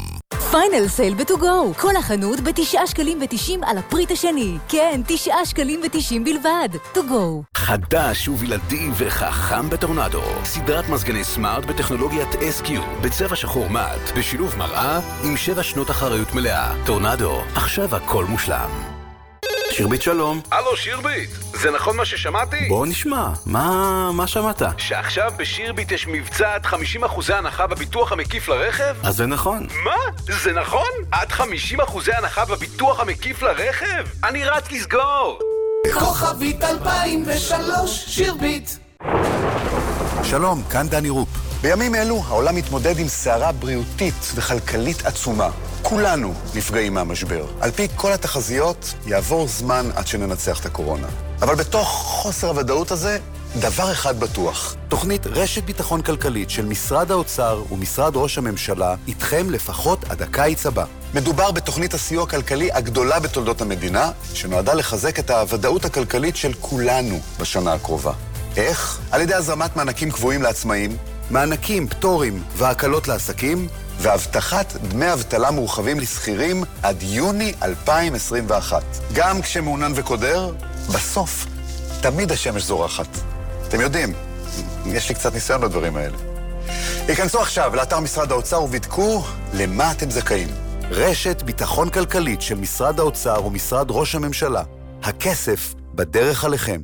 פיינל סייל בטוגו. כל החנות בתשעה שקלים ותשעים על הפריט השני. כן, תשעה שקלים ותשעים בלבד. טוגו. חדש ובלעדי וחכם בטורנדו. סדרת מזגני סמארט בטכנולוגיית אס קיו. בצבע שחור מט, בשילוב מראה עם שבע שנות אחריות מלאה. טורנדו, עכשיו הכל מושלם. שירבית שלום. הלו שירבית, זה נכון מה ששמעתי? בוא נשמע, מה, מה שמעת? שעכשיו בשירבית יש מבצע עד חמישים אחוז הנחה בביטוח המקיף לרכב? אז זה נכון. מה? זה נכון? עד חמישים אחוז הנחה בביטוח המקיף לרכב? אני רץ לסגור! כוכבית אלפיים ושלוש שירבית. שלום, כאן דני רופ. בימים אלו העולם מתמודד עם סערה בריאותית וכלכלית עצומה. כולנו נפגעים מהמשבר. על פי כל התחזיות, יעבור זמן עד שננצח את הקורונה. אבל בתוך חוסר הוודאות הזה, דבר אחד בטוח. תוכנית רשת ביטחון כלכלית של משרד האוצר ומשרד ראש הממשלה איתכם לפחות עד הקיץ הבא. מדובר בתוכנית הסיוע הכלכלי הגדולה בתולדות המדינה, שנועדה לחזק את הוודאות הכלכלית של כולנו בשנה הקרובה. איך? על ידי הזרמת מענקים קבועים לעצמאים, מענקים, פטורים והקלות לעסקים, והבטחת דמי אבטלה מורחבים לסחירים עד יוני אלפיים עשרים ואחת. גם כשמעונן וקודר, בסוף תמיד השמש זורחת. אתם יודעים, יש לי קצת ניסיון בדברים האלה. היכנסו עכשיו לאתר משרד האוצר ובדקו למה אתם זכאים. רשת ביטחון כלכלית של משרד האוצר ומשרד ראש הממשלה. הכסף בדרך עליכם.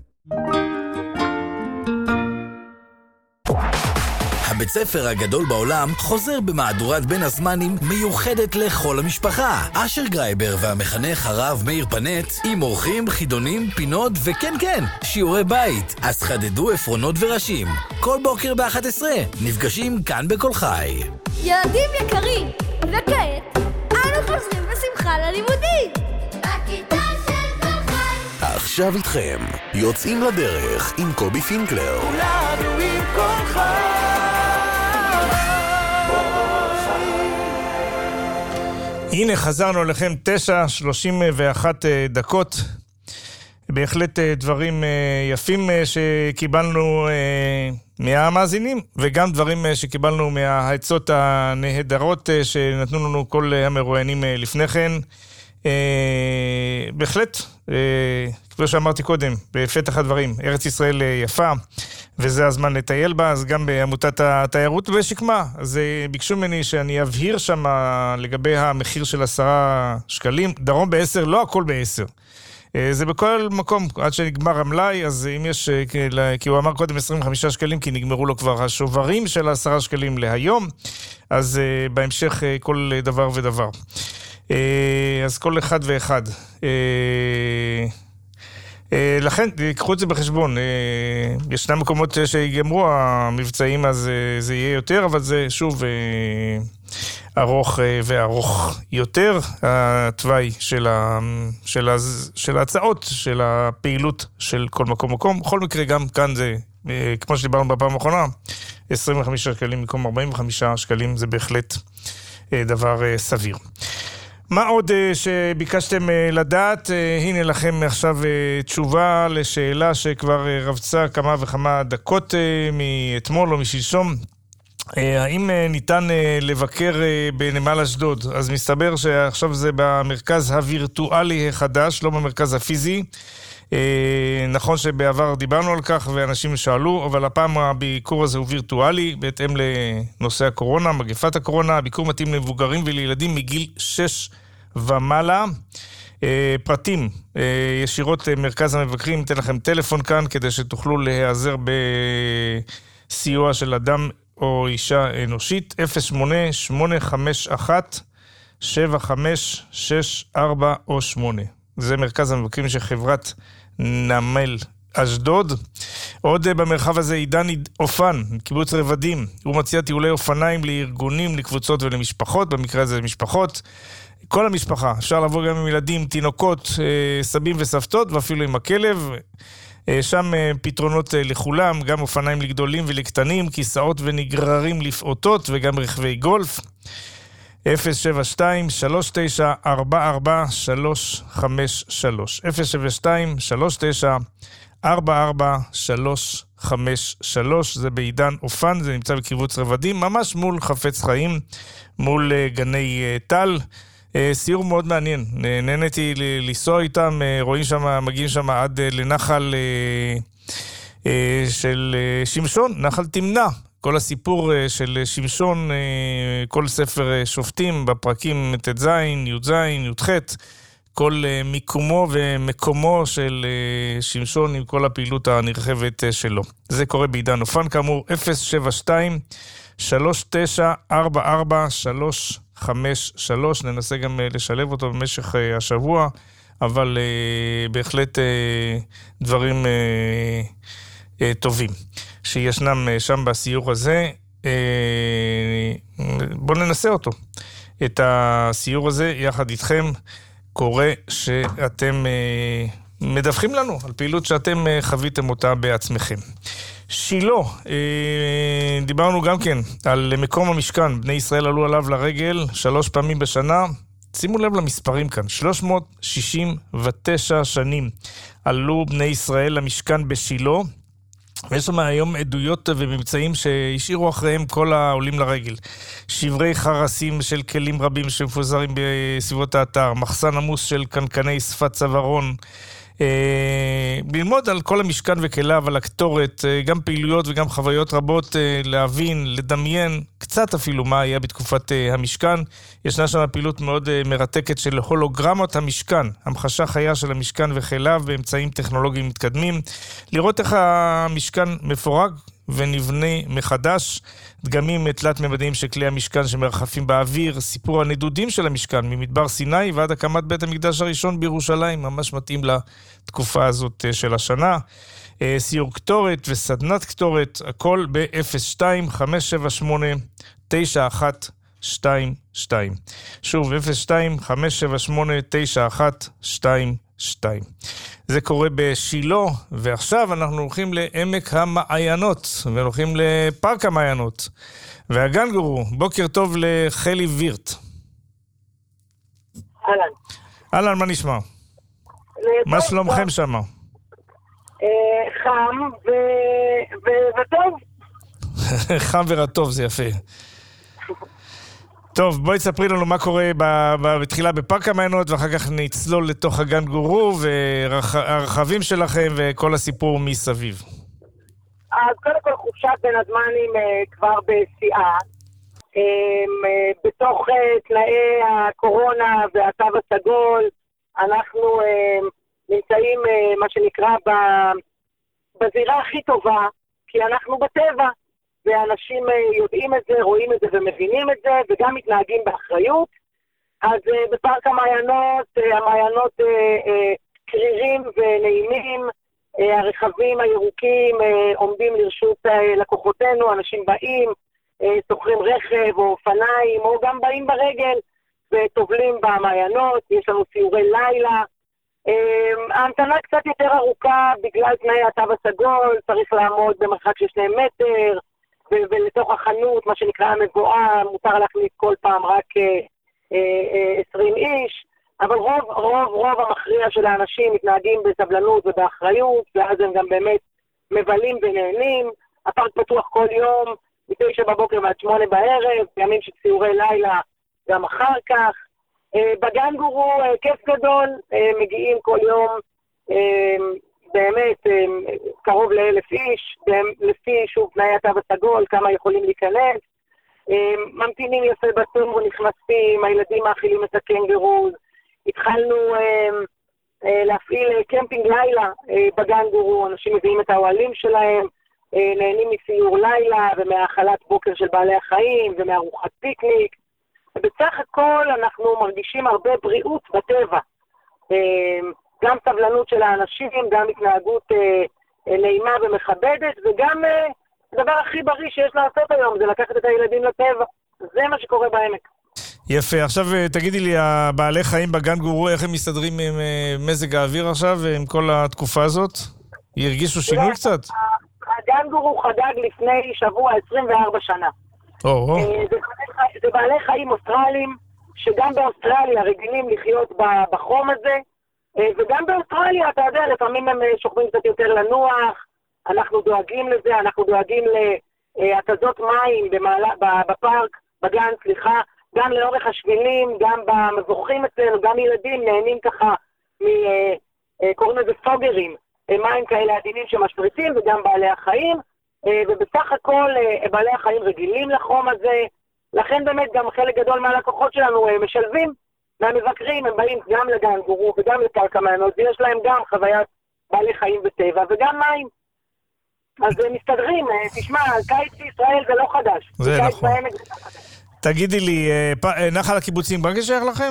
הבית ספר הגדול בעולם חוזר במהדורת בין הזמנים מיוחדת לכל המשפחה. אשר גרייבר והמחנך הרב מאיר פנט עם אורחים, חידונים, פינות וכן כן, שיעורי בית. אז חדדו עפרונות וראשים. כל בוקר ב-אחת עשרה נפגשים כאן בכל חי. ילדים יקרים, וכעת אנו חוזרים בשמחה ללימודים. בכיתה של כל חי. עכשיו איתכם, יוצאים לדרך עם קובי פינקלר. כולנו עם כל חי. הנה חזרנו אליכם תשע שלושים ואחת דקות. בהחלט דברים יפים שקיבלנו מהמאזינים, וגם דברים שקיבלנו מהעצות הנהדרות שנתנו לנו כל המרואיינים לפני כן. בהחלט, כמו שאמרתי קודם, בפתח הדברים, ארץ ישראל יפה, וזה הזמן לטייל בה, אז גם בעמותת התיירות ושקמה. אז ביקשו ממני שאני אבהיר שם לגבי המחיר של עשרה שקלים, דרום בעשר, לא הכל בעשר. זה בכל מקום, עד שנגמר המלאי, אז אם יש, כי הוא אמר קודם עשרים וחמישה שקלים, כי נגמרו לו כבר השוברים של עשרה שקלים להיום, אז בהמשך כל דבר ודבר. אז כל אחד ואחד. לכן, קחו את זה בחשבון. ישנם מקומות שיגמרו המבצעים, אז זה יהיה יותר, אבל זה שוב ארוך וארוך יותר. התוואי של, ה, של, ה, של ההצעות, של הפעילות של כל מקום מקום. בכל מקרה, גם כאן זה, כמו שדיברנו בפעם האחרונה, עשרים וחמישה שקלים במקום ארבעים וחמישה שקלים, זה בהחלט דבר סביר. מה עוד שביקשתם לדעת? הנה לכם עכשיו תשובה לשאלה שכבר רבצה כמה וכמה דקות מאתמול או משלשום. האם ניתן לבקר בנמל אשדוד? אז מסתבר שעכשיו זה במרכז הווירטואלי החדש, לא במרכז הפיזי. נכון שבעבר דיברנו על כך ואנשים שאלו, אבל הפעם הביקור הזה הוא וירטואלי, בהתאם לנושא הקורונה, מגפת הקורונה. הביקור מתאים למבוגרים ולילדים מגיל שש ומעלה. פרטים ישירות מרכז המבקרים, ניתן לכם טלפון כאן כדי שתוכלו להיעזר בסיוע של אדם או אישה אנושית. אפס שמונה שמונה חמש אחת שבע חמש שש ארבע או שמונה. זה מרכז המבקרים של חברת נמל אשדוד. עוד במרחב הזה עידן אופן, קיבוץ רבדים. הוא מציע טיולי אופניים לארגונים, לקבוצות ולמשפחות, במקרה הזה משפחות. כל המשפחה, אפשר לבוא גם עם ילדים, תינוקות, סבים וסבתות, ואפילו עם הכלב. שם פתרונות לכולם, גם אופניים לגדולים ולקטנים, כיסאות ונגררים לפעוטות, וגם רכבי גולף. אפס שבע שתיים שלוש תשע ארבע ארבע שלוש חמש שלוש. אפס שבע שתיים שלוש תשע ארבע ארבע שלוש חמש שלוש. זה בעידן אופן, זה נמצא בקיבוץ רבדים, ממש מול חפץ חיים, מול גני טל. סיור מאוד מעניין, נהניתי לנסוע איתם, רואים שם, מגיעים שם עד לנחל של שמשון, נחל תמנה. כל הסיפור של שמשון, כל ספר שופטים בפרקים ת' י' ז' י' ח', כל מיקומו ומקומו של שמשון עם כל הפעילות הנרחבת שלו. זה קורה בעידן אופן, כאמור, אפס שבע שתיים שלוש תשע ארבע ארבע שלוש חמש שלוש. ננסה גם לשלב אותו במשך השבוע, אבל בהחלט דברים טובים שישנם שם בסיור הזה. בואו ננסה אותו, את הסיור הזה יחד איתכם. קורה שאתם מדווחים לנו על פעילות שאתם חוויתם אותה בעצמכם. שילה, דיברנו גם כן על מקום המשכן. בני ישראל עלו עליו לרגל שלוש פעמים בשנה. שימו לב למספרים כאן, שלוש מאות שישים ותשע שנים עלו בני ישראל למשכן בשילה. ויש שם היום עדויות וממצאים שהשאירו אחריהם כל העולים לרגל. שברי חרסים של כלים רבים שמפוזרים בסביבות האתר, מחסן עמוס של קנקני שפת צווארון, אה, ללמוד על כל המשכן וכליו, על הקטורת, אה, גם פעילויות וגם חוויות רבות, אה, להבין, לדמיין, קצת אפילו מה היה בתקופת אה, המשכן. ישנה שם פעילות מאוד אה, מרתקת של הולוגרמות המשכן, המחשה חיה של המשכן וכליו באמצעים טכנולוגיים מתקדמים. לראות איך המשכן מפורק ונבנה מחדש, דגמים תלת ממדיים של כלי המשכן שמרחפים באוויר, סיפור הנדודים של המשכן ממדבר סיני ועד הקמת בית המקדש הראשון בירושלים, ממש מתאים לתקופה הזאת של השנה. סיור קטורת וסדנת קטורת, הכל ב-אפס שתיים חמש שבע שמונה תשע אחת שתיים שתיים. שוב, אפס שתיים חמש שבע שמונה תשע אחת שתיים שתיים. זה קורה בשילה, ועכשיו אנחנו הולכים לעמק המעיינות, והולכים לפארק המעיינות. והגן גורו, בוקר טוב לחלי וירט. אהלן. אהלן, מה נשמע? מה שלומכם שמה? חם וטוב. חם ורטוב, זה יפה. טוב, בואי תספרי לנו מה קורה בתחילה בפארק המעיינות, ואחר כך נצלול לתוך הגן גורו והרכבים שלכם וכל הסיפור מסביב. אז קודם כל חופשת בין הזמנים כבר בשיאה. בתוך תנאי הקורונה והתו הסגול, אנחנו נמצאים מה שנקרא בזירה הכי טובה, כי אנחנו בטבע. ואנשים יודעים את זה, רואים את זה ומבינים את זה, וגם מתנהגים באחריות. אז בפארק המעיינות, המעיינות קרירים ונעימים, הרכבים הירוקים עומדים לרשות לקוחותינו, אנשים באים, סוחרים רכב או אופניים, או גם באים ברגל וטובלים במעיינות. יש לנו סיורי לילה. ההמתנה קצת יותר ארוכה בגלל תנאי התו הסגול, צריך לעמוד במרחק של שני מטר, ולתוך החנות, מה שנקרא המבואה, מותר להכניס כל פעם רק עשרים איש, אבל רוב, רוב, רוב המכריע של האנשים מתנהגים בסבלנות ובאחריות, ואז הם גם באמת מבלים ונהנים. הפארק פתוח כל יום, מתשע בבוקר ועד שמונה בערב, בימים של סיורי לילה גם אחר כך. בגן גורו כיף גדול, מגיעים כל יום באמת קרוב לאלף איש, לפי שוב תנאי התו הסגול, כמה יכולים להיכנס. ממתינים יפה בתור, נכנסים, הילדים מאכילים את הקנגרוז. התחלנו להפעיל קמפינג לילה בגן גורו, אנשים מביאים את האוהלים שלהם, נהנים מסיור לילה ומהאכלת בוקר של בעלי החיים ומארוחת פיקניק. ובסך הכל אנחנו מרגישים הרבה בריאות בטבע. גם סבלנות של האנשים, גם התנהגות אה, נעימה ומכבדת, וגם אה, הדבר הכי בריא שיש לעשות היום, זה לקחת את הילדים לטבע. זה מה שקורה בעמק. יפה, עכשיו תגידי לי, הבעלי חיים בגן גורו, איך הם מסתדרים עם אה, מזג האוויר עכשיו, עם כל התקופה הזאת? ירגישו שינוי קצת? הגן גורו חגג לפני שבוע עשרים וארבע שנה. או, או. אה, זה חגג זה בעלי חיים אוסטרליים, שגם באוסטרליה רגילים לחיות בחום הזה, וגם באוסטרליה, אתה יודע, לפעמים הם שוכבים קצת יותר לנוח, אנחנו דואגים לזה, אנחנו דואגים להתזות מים במעלה, בפארק, בגן, סליחה, גם לאורך השבילים, גם במזוחים אצלנו, גם ילדים נהנים ככה, מ, קוראים לזה פוגרים, מים כאלה עדינים שמשפריצים, וגם בעלי החיים, ובסך הכל בעלי החיים רגילים לחום הזה, לכן באמת גם חלק גדול מהלקוחות שלנו משלבים מהמבקרים, הם באים גם לגן גורו וגם לפארק המעיינות, ויש להם גם חוויית בעלי חיים וטבע וגם מים. אז מסתדרים, תשמע, קיץ בישראל זה לא חדש. זה נכון. תגידי לי, נחל הקיבוצים ברגע שייך לכם?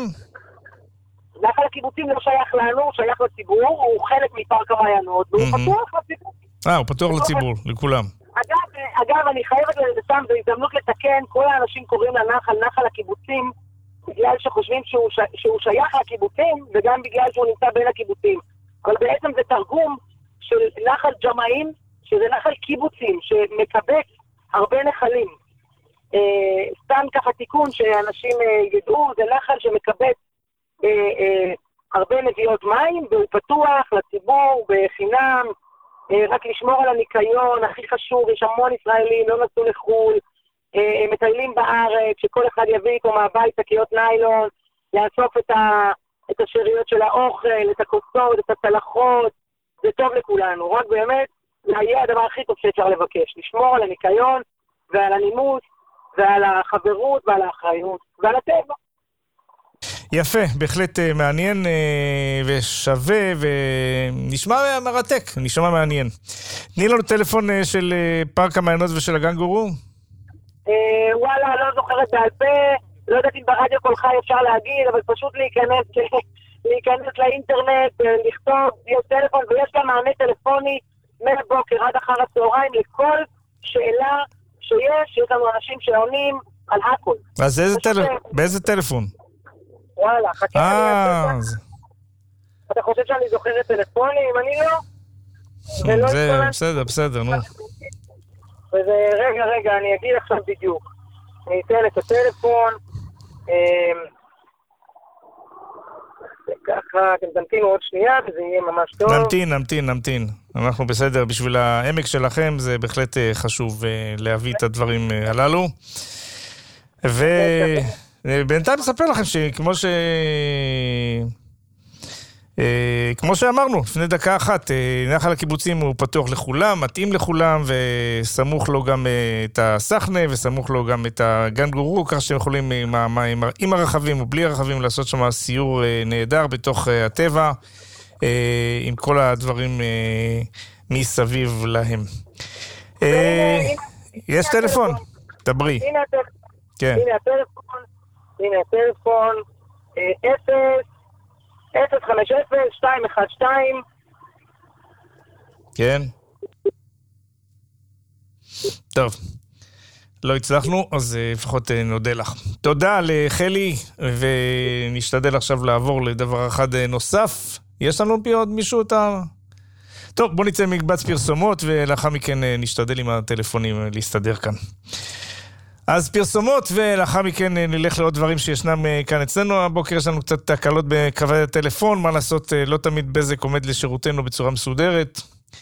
נחל הקיבוצים לא שייך לנו, שייך לציבור, הוא חלק מפארק המעיינות, והוא פתוח לציבור. אה, הוא פתוח לציבור, לכולם. אגב, אגב, אני חייבת לסתם, זו הזדמנות לתקן, כל האנשים קוראים לנחל, נחל הקיבוצים, בגלל שחושבים שהוא, ש... שהוא שייך לקיבוצים, וגם בגלל שהוא נמצא בין הקיבוצים. אבל בעצם זה תרגום של נחל ג'מאים, שזה נחל קיבוצים, שמקבץ הרבה נחלים. אה, סתם ככה תיקון שאנשים אה, ידעו, זה נחל שמקבץ אה, אה, הרבה נביאות מים, והוא פתוח לציבור בחינם, אה, רק לשמור על הניקיון, הכי חשוב, יש המון ישראלים, לא נסעו לחול, הם מטיילים בארץ, שכל אחד יביא איתו מהבית שקיות ניילון, לאסוף את, ה, את השאריות של האוכל, את הכוסות, את הצלחות, זה טוב לכולנו. רק באמת, זה יהיה הדבר הכי טוב שאפשר לבקש, לשמור על הניקיון ועל הנימוס ועל החברות ועל האחריות ועל הטבע. יפה, בהחלט מעניין ושווה ונשמע מרתק, נשמע מעניין. תני לנו טלפון של פארק המעיינות ושל הגן גורו? אה, וואלה, לא זוכרת בעל פה, לא יודעת אם ברדיו כל חי אפשר להגיד, אבל פשוט להיכנס, להיכנס לאינטרנט, לכתוב, יש טלפון, ויש גם מענה טלפוני מהבוקר עד אחר הצהריים לכל שאלה שיש, יש לנו אנשים שעונים על הכל. אז איזה טל... באיזה טלפון? וואלה, חכה. אה, אז... אתה חושב שאני זוכרת טלפונים? אני לא. זה בסדר, בסדר, נו. וזה, רגע, רגע, אני אגיד עכשיו בדיוק. אני אתן את הטלפון. ככה, אתם תמתינו עוד שנייה, וזה יהיה ממש טוב. נמתין, נמתין, נמתין. אנחנו בסדר, בשביל העמק שלכם, זה בהחלט חשוב להביא את הדברים הללו. ובינתיים אספר לכם שכמו ש... כמו שאמרנו, לפני דקה אחת, נחל הקיבוצים הוא פתוח לכולם, מתאים לכולם, וסמוך לו גם את הסחנה, וסמוך לו גם את הגן גורו, כך שהם יכולים עם, עם, עם הרכבים או בלי הרכבים לעשות שם סיור נהדר בתוך הטבע, עם כל הדברים מסביב להם. יש טלפון? דברי. הנה הטלפון, הנה הטלפון, אפס, אפס חמש אפס שתיים אחת שתיים. כן. טוב. לא הצלחנו, אז לפחות נודה לך. תודה לחלי, ונשתדל עכשיו לעבור לדבר אחד נוסף. יש לנו פי עוד מישהו את ה... טוב, בוא נצא מקבץ פרסומות, ולאחר מכן נשתדל עם הטלפונים להסתדר כאן. אז פרסומות, ולאחר מכן נלך לעוד דברים שישנם כאן אצלנו. הבוקר יש לנו קצת תקלות בקווי הטלפון, מה לעשות, לא תמיד בזק עומד לשירותנו בצורה מסודרת,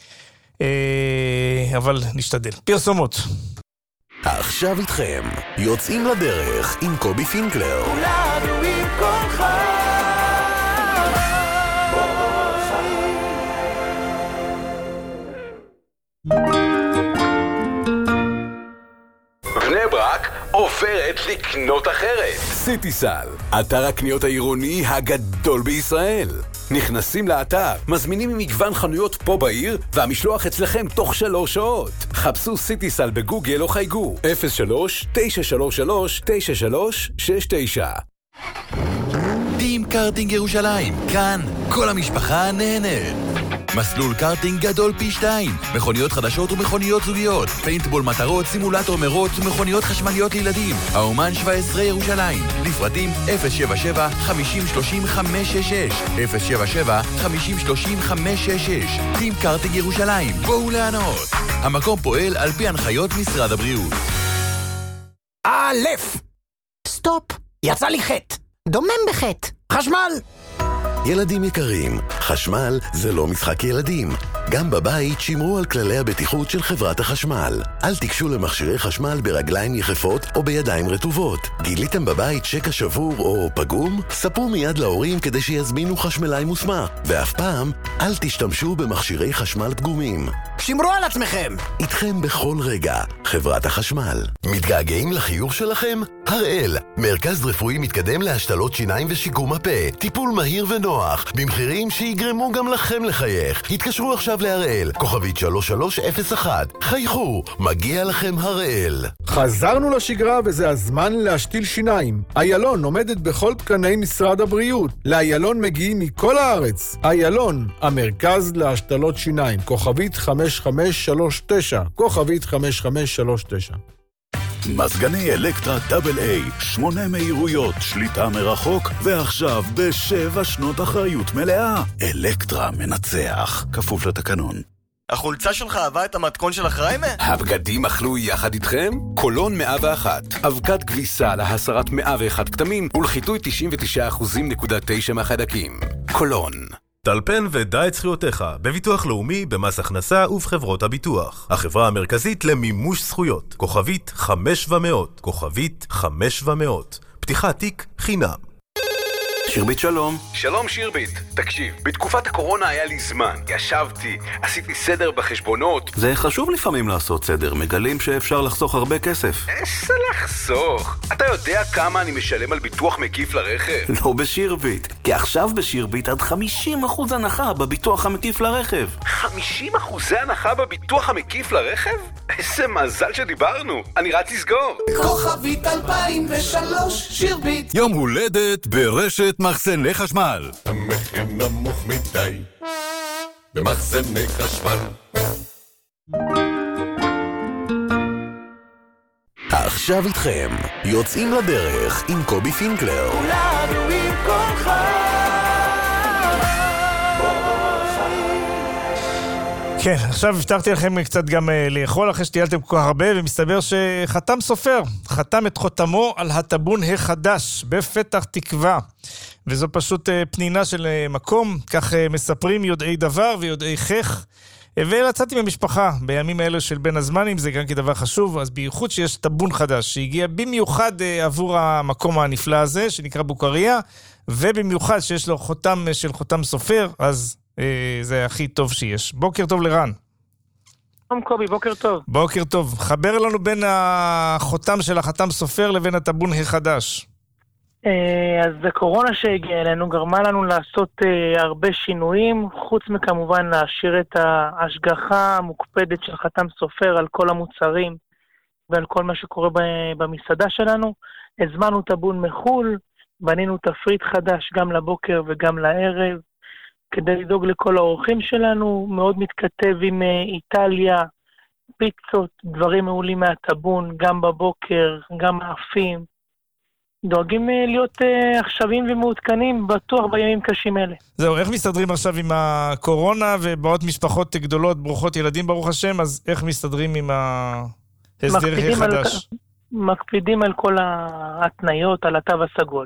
אבל נשתדל. פרסומות. עכשיו איתכם, יוצאים לדרך עם קובי פינקלר. כולנו עם כולך. בני ברק עוברת לקנות אחרת. סיטיסל, אתר הקניות העירוני הגדול בישראל. נכנסים לאתר, מזמינים ממגוון חנויות פה בעיר, והמשלוח אצלכם תוך שלוש שעות. חפשו סיטיסל בגוגל או חייגו אפס שלוש תשע שלוש שלוש תשע שלוש שש תשע. טים קארטינג ירושלים, כאן כל המשפחה נהנית. מסלול קארטינג גדול פי שתיים, מכוניות חדשות ומכוניות זוגיות, פיינטבול מטרות, סימולטור מרוץ ומכוניות חשמליות לילדים. האומן שבע עשרה ירושלים, לפרטים אפס שבע שבע חמישים שלושים חמש שש שש, אפס שבע שבע חמישים שלושים חמש שש שש. טים קארטינג ירושלים, בואו לענות. המקום פועל על פי הנחיות משרד הבריאות. א' סטופ, יצא לי חטא. דומם בחטא. חשמל! ילדים יקרים, חשמל זה לא משחק ילדים. גם בבית שמרו על כללי הבטיחות של חברת החשמל. אל תיגשו למכשירי חשמל ברגליים יחפות או בידיים רטובות. גיליתם בבית שקע שבור או פגום? ספרו מיד להורים כדי שיזמינו חשמלאי מוסמך. ואף פעם, אל תשתמשו במכשירי חשמל פגומים. שמרו על עצמכם! איתכם בכל רגע, חברת החשמל. מתגעגעים לחיוך שלכם? הראל, מרכז רפואי מתקדם להשתלות שיניים ושיקום הפה. טיפול מהיר ונוח, במחירים שיגרמו גם לכם לחייך. התקשרו עכשיו להראל, כוכבית שלוש שלוש אפס אחת. חייכו, מגיע לכם הראל. חזרנו לשגרה וזה הזמן להשתיל שיניים. איילון עומדת בכל תקני משרד הבריאות. לאיילון מגיעים מכל הארץ. איילון, המרכז להשתלות שיניים, כוכבית חמש חמש שלוש תשע, כוכבית חמש חמש שלוש תשע. מזגני אלקטרה דאבל איי, שמונה מהירויות, שליטה מרחוק, ועכשיו בשבע שנות אחריות מלאה. אלקטרה מנצח, כפוף לתקנון. החולצה שלך אהבה את המתכון של החריימה? הבגדים אכלו יחד איתכם? קולון מאה ואחת. אבקת כביסה להסרת מאה ואחת כתמים ולחיטוי תשעים ותשעה אחוז נקודה תשע מהחיידקים. קולון. טלפן ודע את זכויותיך בביטוח לאומי, במס הכנסה ובחברות הביטוח. החברה המרכזית למימוש זכויות. כוכבית חמש ומאות. כוכבית חמש ומאות. פתיחת תיק חינם. שירבית שלום. שלום שירבית, תקשיב, בתקופת הקורונה היה לי זמן, ישבתי, עשיתי סדר בחשבונות. זה חשוב לפעמים לעשות סדר, מגלים שאפשר לחסוך הרבה כסף. איזה לחסוך? אתה יודע כמה אני משלם על ביטוח מקיף לרכב? לא בשירבית, כי עכשיו בשירבית עד חמישים אחוז הנחה בביטוח המקיף לרכב. חמישים אחוז הנחה בביטוח המקיף לרכב? איזה מזל שדיברנו, אני רץ לסגור. כוכבית אלפיים ושלוש שירבית. יום הולדת ברשת מחסני חשמל. המחיר נמוך מדי במחסני חשמל. עכשיו איתכם, יוצאים לדרך עם קובי פינקלר. כולנו עם כולך. כן, עכשיו הבטחתי לכם קצת גם לאכול אחרי שטיילתם כל כך הרבה, ומסתבר שחתם סופר, חתם את חותמו על הטאבון החדש בפתח תקווה. וזו פשוט פנינה של מקום, כך מספרים יודעי דבר ויודעי חך. ולצאתי במשפחה בימים האלה של בין הזמנים, זה גם כדבר חשוב, אז בייחוד שיש טאבון חדש שהגיע במיוחד עבור המקום הנפלא הזה, שנקרא בוקריה, ובמיוחד שיש לו חותם של חותם סופר, אז זה הכי טוב שיש. בוקר טוב לרן. שלום קובי, בוקר טוב. בוקר טוב. חבר לנו בין החותם של החתם סופר לבין הטאבון החדש. אז הקורונה שהגיעה אלינו גרמה לנו לעשות הרבה שינויים, חוץ מכמובן להשאיר את ההשגחה המוקפדת של חתם סופר על כל המוצרים ועל כל מה שקורה במסעדה שלנו. הזמנו טאבון מחול, בנינו תפריט חדש גם לבוקר וגם לערב, כדי לדאוג לכל האורחים שלנו, מאוד מתכתב עם איטליה, פיצות, דברים מעולים מהטאבון, גם בבוקר, גם מאפים. דואגים להיות עכשווים ומעודכנים, בטוח בימים קשים אלה. זהו, איך מסתדרים עכשיו עם הקורונה ובאות משפחות גדולות, ברוכות ילדים ברוך השם, אז איך מסתדרים עם ההסדר החדש? מקפידים על כל ההתניות, על התו הסגול.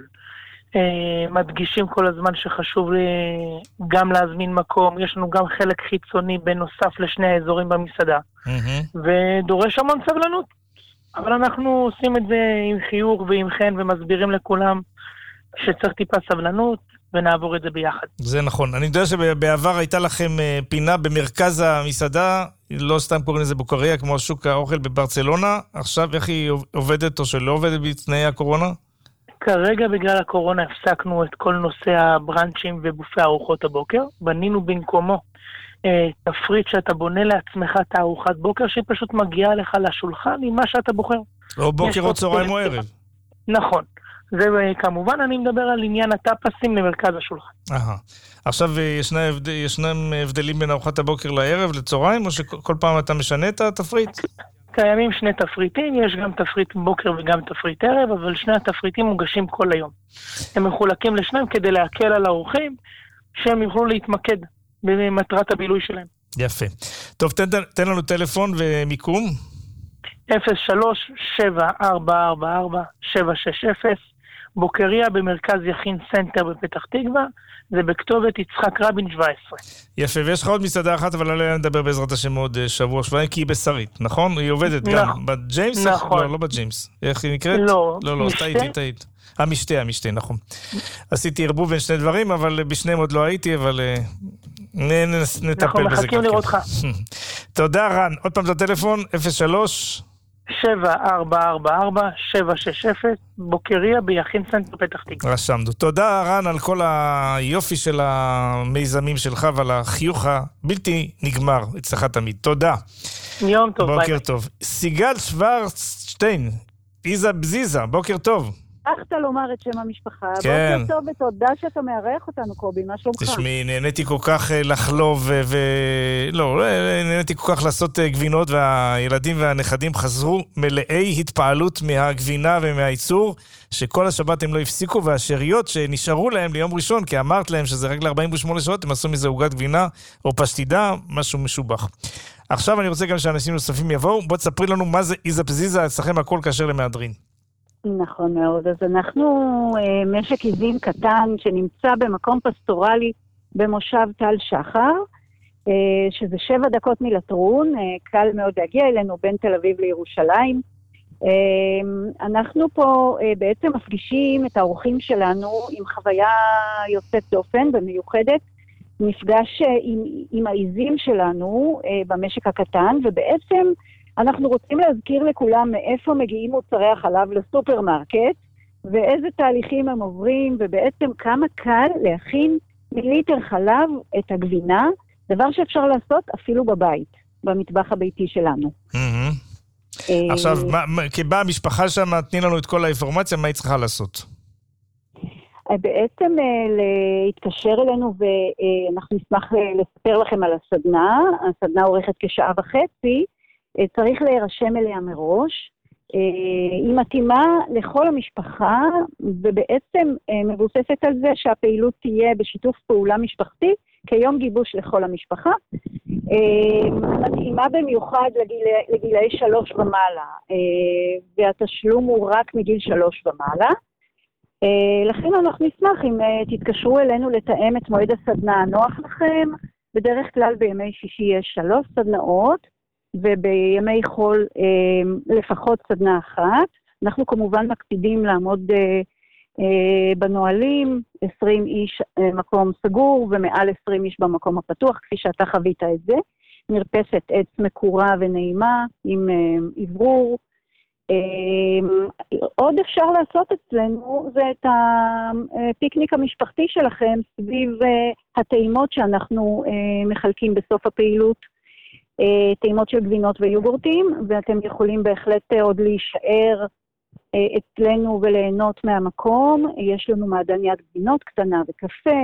מדגישים כל הזמן שחשוב גם להזמין מקום, יש לנו גם חלק חיצוני בנוסף לשני האזורים במסעדה, ודורש המון סבלנות, אבל אנחנו עושים את זה עם חיוך ועם חן ומסבירים לכולם שצריך טיפה סבלנות ונעבור את זה ביחד. זה נכון, אני יודע שבעבר הייתה לכם פינה במרכז המסעדה, לא סתם קוראים לזה בוקריה כמו שוק האוכל בברצלונה, עכשיו איך היא עובדת או שלא עובדת בתנאי הקורונה? כרגע בגלל הקורונה הפסקנו את כל נושא הברנצ'ים ובופי ארוחות הבוקר, בנינו במקומו אה, תפריט שאתה בונה לעצמך את הארוחת בוקר, שהיא פשוט מגיעה לך לשולחן עם מה שאתה בוחר. או בוקר או צהריים או ערב. נכון. זה כמובן אני מדבר על עניין הטאפסים למרכז השולחן. אהה. עכשיו ישנם הבד... ישנם הבדלים בין ארוחת הבוקר לערב לצהריים, או שכל פעם אתה משנה את התפריט? קיימים שני תפריטים, יש גם תפריט בוקר וגם תפריט ערב, אבל שני התפריטים מוגשים כל היום. הם מחולקים לשניים כדי להקל על האורחים, שהם יוכלו להתמקד במטרת הבילוי שלהם. יפה. טוב, תן, תן לנו טלפון ומיקום. אפס שלוש שבע ארבע ארבע ארבע שבע שש אפס, בוקריה במרכז יכין סנטר בפתח תקווה, זה בכתובת יצחק רבין שבע עשרה. יפה, ויש לך עוד מסעדה אחת, אבל עליה נדבר בעזרת השם עוד שבוע שבועיים, כי היא בשרית, נכון? היא עובדת גם בג'יימס? נכון. לא, לא בג'יימס. איך היא נקראת? לא, לא, לא, טעיתי, טעית. המשתה, המשתה, נכון. עשיתי ערבוב בין שני דברים, אבל בשניהם עוד לא הייתי, אבל נטפל בזה. אנחנו מחכים לראותך. תודה רן. עוד פעם את הטלפון, אפס שלוש שבע ארבע ארבע ארבע שבע שש אפס, בוקריה ביכין סנטר פתח תקווה. רשמנו. תודה רן על כל היופי של המיזמים שלך ועל החיוך הבלתי נגמר אצלך תמיד. תודה. יום טוב. בוקר ביי. טוב. סיגל שוורצשטיין, איזה בזיזה, בוקר טוב. שכחת לומר את שם המשפחה. כן. בוקר טוב ותודה שאתה מארח אותנו, קובי, מה שלומך? תשמעי, נהניתי כל כך לחלוב ו... לא, נהניתי כל כך לעשות גבינות, והילדים והנכדים חזרו מלאי התפעלות מהגבינה ומהייצור, שכל השבת הם לא הפסיקו, והשאריות שנשארו להם ליום ראשון, כי אמרת להם שזה רק ל-ארבעים ושמונה שעות, הם עשו מזה עוגת גבינה או פשטידה, משהו משובח. עכשיו אני רוצה גם שאנשים נוספים יבואו, בוא תספרי לנו מה זה איזה פזיזה, אצלכם הכל כאשר למהדרין. נכון מאוד, אז אנחנו אה, משק עיזים קטן שנמצא במקום פסטורלי במושב תל שחר, אה, שזה שבע דקות מלטרון, אה, קל מאוד להגיע אלינו בין תל אביב לירושלים. אה, אנחנו פה אה, בעצם מפגישים את האורחים שלנו עם חוויה יוצאת דופן ומיוחדת, מפגש אה, עם, עם העיזים שלנו אה, במשק הקטן, ובעצם אנחנו רוצים להזכיר לכולם מאיפה מגיעים מוצרי החלב לסופרמרקט, ואיזה תהליכים הם עוברים, ובעצם כמה קל להכין מליטר חלב את הגבינה, דבר שאפשר לעשות אפילו בבית, במטבח הביתי שלנו. עכשיו, כבאה המשפחה שם, תני לנו את כל האינפורמציה, מה היא צריכה לעשות? בעצם להתקשר אלינו, ואנחנו נשמח לספר לכם על הסדנה. הסדנה עורכת כשעה וחצי, צריך להירשם אליה מראש. היא מתאימה לכל המשפחה, ובעצם מבוססת על זה שהפעילות תהיה בשיתוף פעולה משפחתי, כיום גיבוש לכל המשפחה. מתאימה במיוחד לגיל, לגילאי שלוש ומעלה, והתשלום הוא רק מגיל שלוש ומעלה. לכן אנחנו נשמח אם תתקשרו אלינו לתאם את מועד הסדנה הנוח לכם. בדרך כלל בימי שישי יש שלוש סדנאות, ובימי חול אה, לפחות סדנה אחת. אנחנו כמובן מקפידים לעמוד אה, אה, בנועלים, עשרים איש אה, מקום סגור, ומעל עשרים איש במקום הפתוח, כפי שאתה חווית את זה. מרפסת עץ מקורה ונעימה, עם אה, עברור. אה, עוד אפשר לעשות אצלנו, זה את הפיקניק המשפחתי שלכם, סביב אה, הטעימות שאנחנו אה, מחלקים בסוף הפעילות, טעימות של גבינות ויוגורטים, ואתם יכולים בהחלט עוד להישאר אצלנו וליהנות מהמקום. יש לנו מעדניית גבינות קטנה וקפה,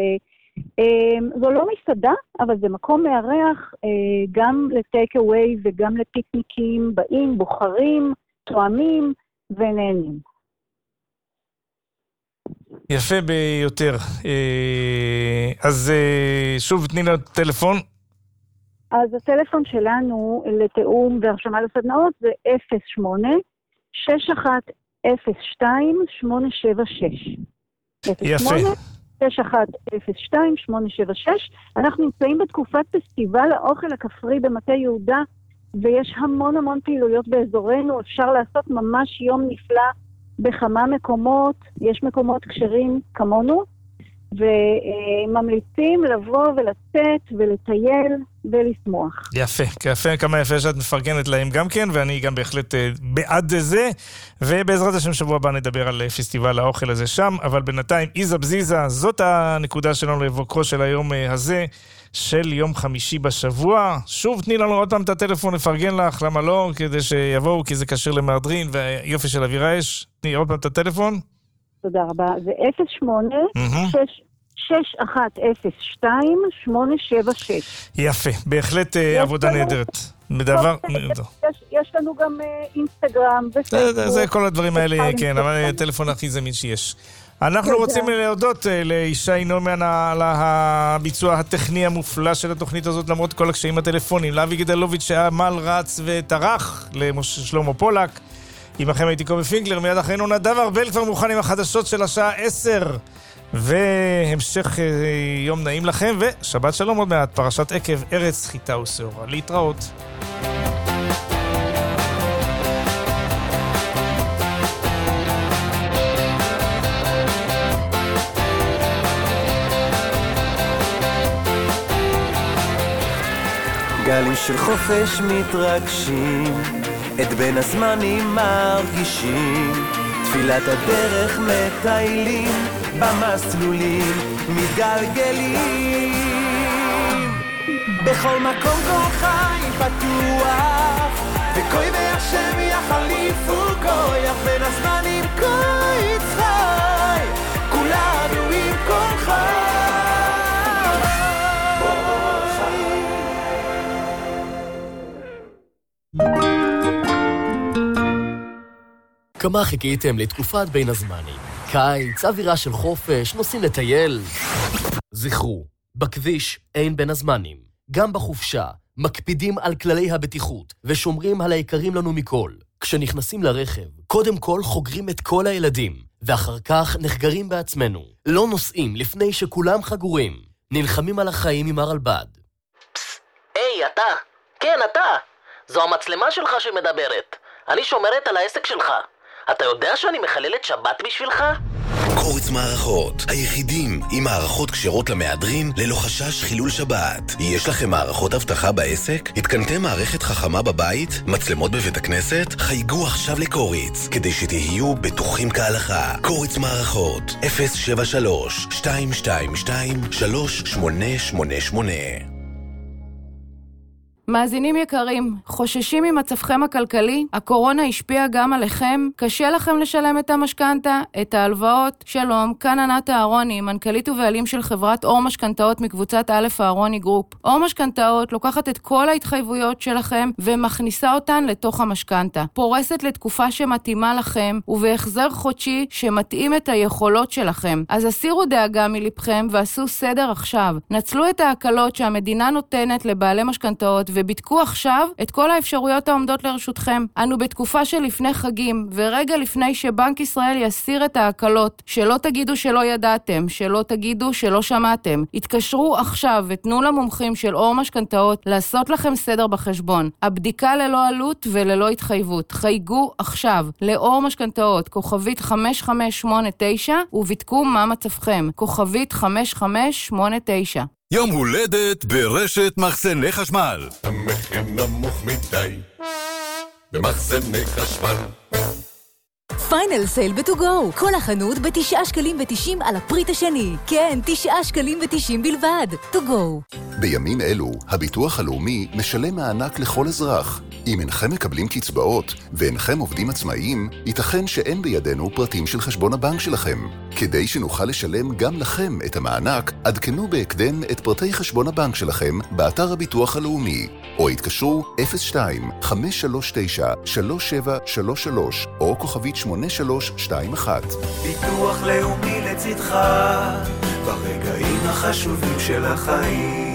וזו לא מסעדה, אבל זה מקום מארח גם לטייק אווי וגם לפיקניקים, באים, בוחרים, תואמים ונהנים. יפה ביותר. אז שוב תני לנו טלפון. אז הטלפון שלנו לתאום והרשמה לסדנאות זה אפס שמונה שש אחת אפס שתיים שמונה שבע שש. יפה. שש אחת אפס שתיים שמונה שבע שש. אנחנו נמצאים בתקופת פסטיבל האוכל הכפרי במטה יהודה, ויש המון המון פעילויות באזורנו. אפשר לעשות ממש יום נפלא בכמה מקומות. יש מקומות כשרים כמונו, וממליצים לבוא ולצאת ולטייל ולשמוח. יפה, יפה, כמה יפה שאת מפרגנת להם גם כן, ואני גם בהחלט בעד זה, ובעזרת השם שבוע הבא נדבר על פסטיבל האוכל הזה שם, אבל בינתיים איזה בזיזה, זאת הנקודה שלנו לבוקרו של היום הזה, של יום חמישי בשבוע. שוב תני לנו עוד פעם את הטלפון, לפרגן לך, למה לא, כדי שיבואו, כי זה קשר למהדרין, ויופי של אווירה יש. תני עוד פעם את הטלפון. תודה רבה. זה אפס שמונה שש אחת אפס שתיים שמונה שבע שש. יפה, בהחלט עבודה נהדרת. בדבר... יש לנו גם אינסטגרם ופייסבוק. זה כל הדברים האלה, כן, אבל הטלפון הכי זמין שיש. אנחנו רוצים להודות לישי נוימן על הביצוע הטכני המופלא של התוכנית הזאת, למרות כל הקשיים הטלפונים. לאבי גדלוביץ' שעמל רץ וטרח, לשלמה פולק. עמכם הייתי קובי פינקלר, מיד אחרינו נדב ארבל כבר מוכן עם החדשות של השעה עשר. והמשך יום נעים לכם, ושבת שלום עוד מעט, פרשת עקב, ארץ חיטה ושעורה. להתראות. גלים של חופש מתרגשים, את בין הזמנים מרגישים, תפילת הדרך מטיילים, במסלולים מתגלגלים. בכל מקום כל חי פתוח, וכוי בהשם יחליפו כויח, בין הזמנים כוי צחי, כולנו עם כל חי. כמה חיכיתם לתקופת בין הזמנים? קיץ, אווירה של חופש, נוסעים לטייל. זכרו, בכביש אין בין הזמנים. גם בחופשה, מקפידים על כללי הבטיחות ושומרים על היקרים לנו מכל. כשנכנסים לרכב, קודם כל חוגרים את כל הילדים, ואחר כך נחגרים בעצמנו. לא נוסעים לפני שכולם חגורים. נלחמים על החיים עם הרלב"ד. פס, היי, אתה. כן, אתה. זו המצלמה שלך שמדברת. אני שומרת על העסק שלך. אתה יודע שאני מחללת שבת בשבילך? קורץ מערכות, היחידים עם מערכות כשרות למהדרין ללא חשש חילול שבת. יש לכם מערכות אבטחה בעסק? התקנתם מערכת חכמה בבית? מצלמות בבית הכנסת? חייגו עכשיו לקורץ, כדי שתהיו בטוחים כהלכה. קורץ מערכות, אפס שבע שלוש שתיים שתיים שתיים שלוש שמונה שמונה שמונה. מאזינים יקרים, חוששים ממצבכם הכלכלי? הקורונה השפיעה גם עליכם? קשה לכם לשלם את המשכנתה, את ההלוואות? שלום, כאן ענת אהרוני, מנכ"לית ובעלים של חברת אור משכנתאות מקבוצת א' אהרוני גרופ. אור משכנתאות לוקחת את כל ההתחייבויות שלכם ומכניסה אותן לתוך המשכנתה. פורסת לתקופה שמתאימה לכם ובהחזר חודשי שמתאים את היכולות שלכם. אז הסירו דאגה מלבכם ועשו סדר עכשיו. נצלו את ההקלות שהמדינה נותנת לבעלי משכנתאות ובדקו עכשיו את כל האפשרויות העומדות לרשותכם. אנו בתקופה של לפני חגים, ורגע לפני שבנק ישראל יסיר את ההקלות, שלא תגידו שלא ידעתם, שלא תגידו שלא שמעתם. התקשרו עכשיו ותנו למומחים של אור משכנתאות לעשות לכם סדר בחשבון. הבדיקה ללא עלות וללא התחייבות. חייגו עכשיו לאור משכנתאות, כוכבית חמש חמש שמונה תשע, ובדקו מה מצבכם. כוכבית חמש חמש שמונה תשע. יום הולדת ברשת מחסני חשמל. המחיר נמוך מדי במחסני חשמל. פיינל סייל בטוגו. כל החנות בתשעה שקלים ותשעים על הפריט השני. כן, תשעה שקלים ותשעים בלבד. טוגו. בימים אלו, הביטוח הלאומי משלם מענק לכל אזרח. אם אינכם מקבלים קצבאות ואינכם עובדים עצמאיים, ייתכן שאין בידינו פרטים של חשבון הבנק שלכם. כדי שנוכל לשלם גם לכם את המענק, עדכנו בהקדם את פרטי חשבון הבנק שלכם באתר הביטוח הלאומי, או התקשרו אפס שתיים חמש שלוש תשע שלוש שבע שלוש שלוש או כוכבית שמונה שלוש שתיים אחת. ביטוח לאומי לצדך ברגעים החשובים של החיים.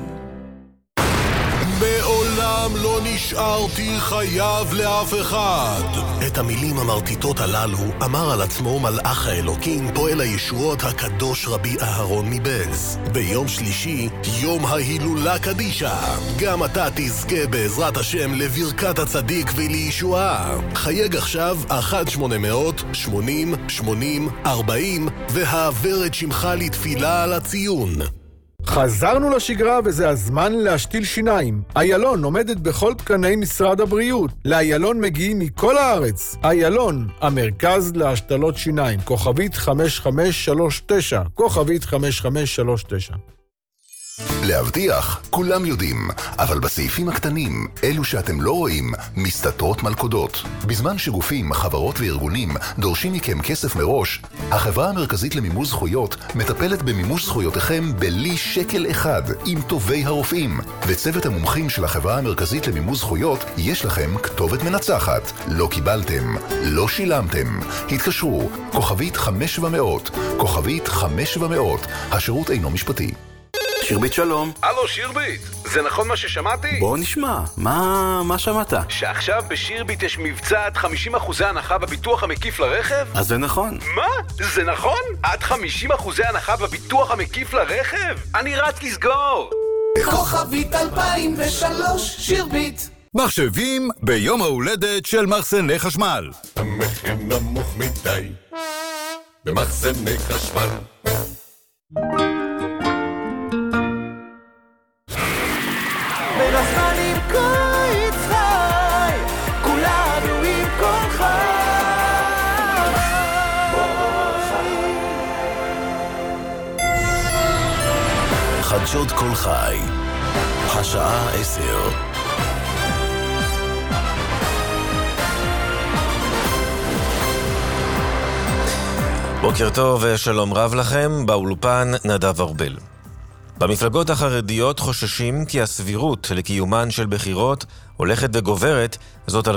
מעולם לא נשארתי חייב לאף אחד. את המילים המרטיטות הללו אמר על עצמו מלאך האלוקים, פועל הישועות הקדוש רבי אהרון מבעלז. ביום שלישי, יום ההילולה קדישה. גם אתה תזכה בעזרת השם לברכת הצדיק ולישועה. חייג עכשיו אחת שמונה מאות שמונים שמונים ארבעים והעבר את שמך לתפילה על הציון. חזרנו לשגרה וזה הזמן להשתיל שיניים. איילון עומדת בכל תקני משרד הבריאות. לאיילון מגיעים מכל הארץ. איילון, המרכז להשתלות שיניים. כוכבית חמש חמש שלוש תשע. כוכבית חמש חמש שלוש תשע. להבטיח, כולם יודעים, אבל בסעיפים הקטנים, אלו שאתם לא רואים, מסתתרות מלכודות. בזמן שגופים, חברות וארגונים דורשים מכם כסף מראש, החברה המרכזית למימוש זכויות מטפלת במימוש זכויותיכם בלי שקל אחד, עם טובי הרופאים. וצוות המומחים של החברה המרכזית למימוש זכויות, יש לכם כתובת מנצחת. לא קיבלתם, לא שילמתם. התקשרו, כוכבית חמש ומאות, כוכבית חמש ומאות, השירות אינו משפטי. שירבית שלום. הלו שירבית, זה נכון מה ששמעתי? בוא נשמע, מה, מה שמעת? שעכשיו בשירבית יש מבצע עד חמישים אחוזי הנחה בביטוח המקיף לרכב? אז זה נכון. מה? זה נכון? עד חמישים אחוזי הנחה בביטוח המקיף לרכב? אני רץ לסגור! כוכבית אלפיים ושלוש שירבית. מחשבים ביום ההולדת של מחסני חשמל. המחיר נמוך מדי במחסני חשמל. בין הזמנים קיץ חי, כולנו עם כל חי. חדשות כל חי, השעה עשר. בוקר טוב ושלום רב לכם, באולפן נדב ארבל. במפלגות החרדיות חוששים כי הסבירות לקיומן של בחירות הולכת וגוברת, זאת על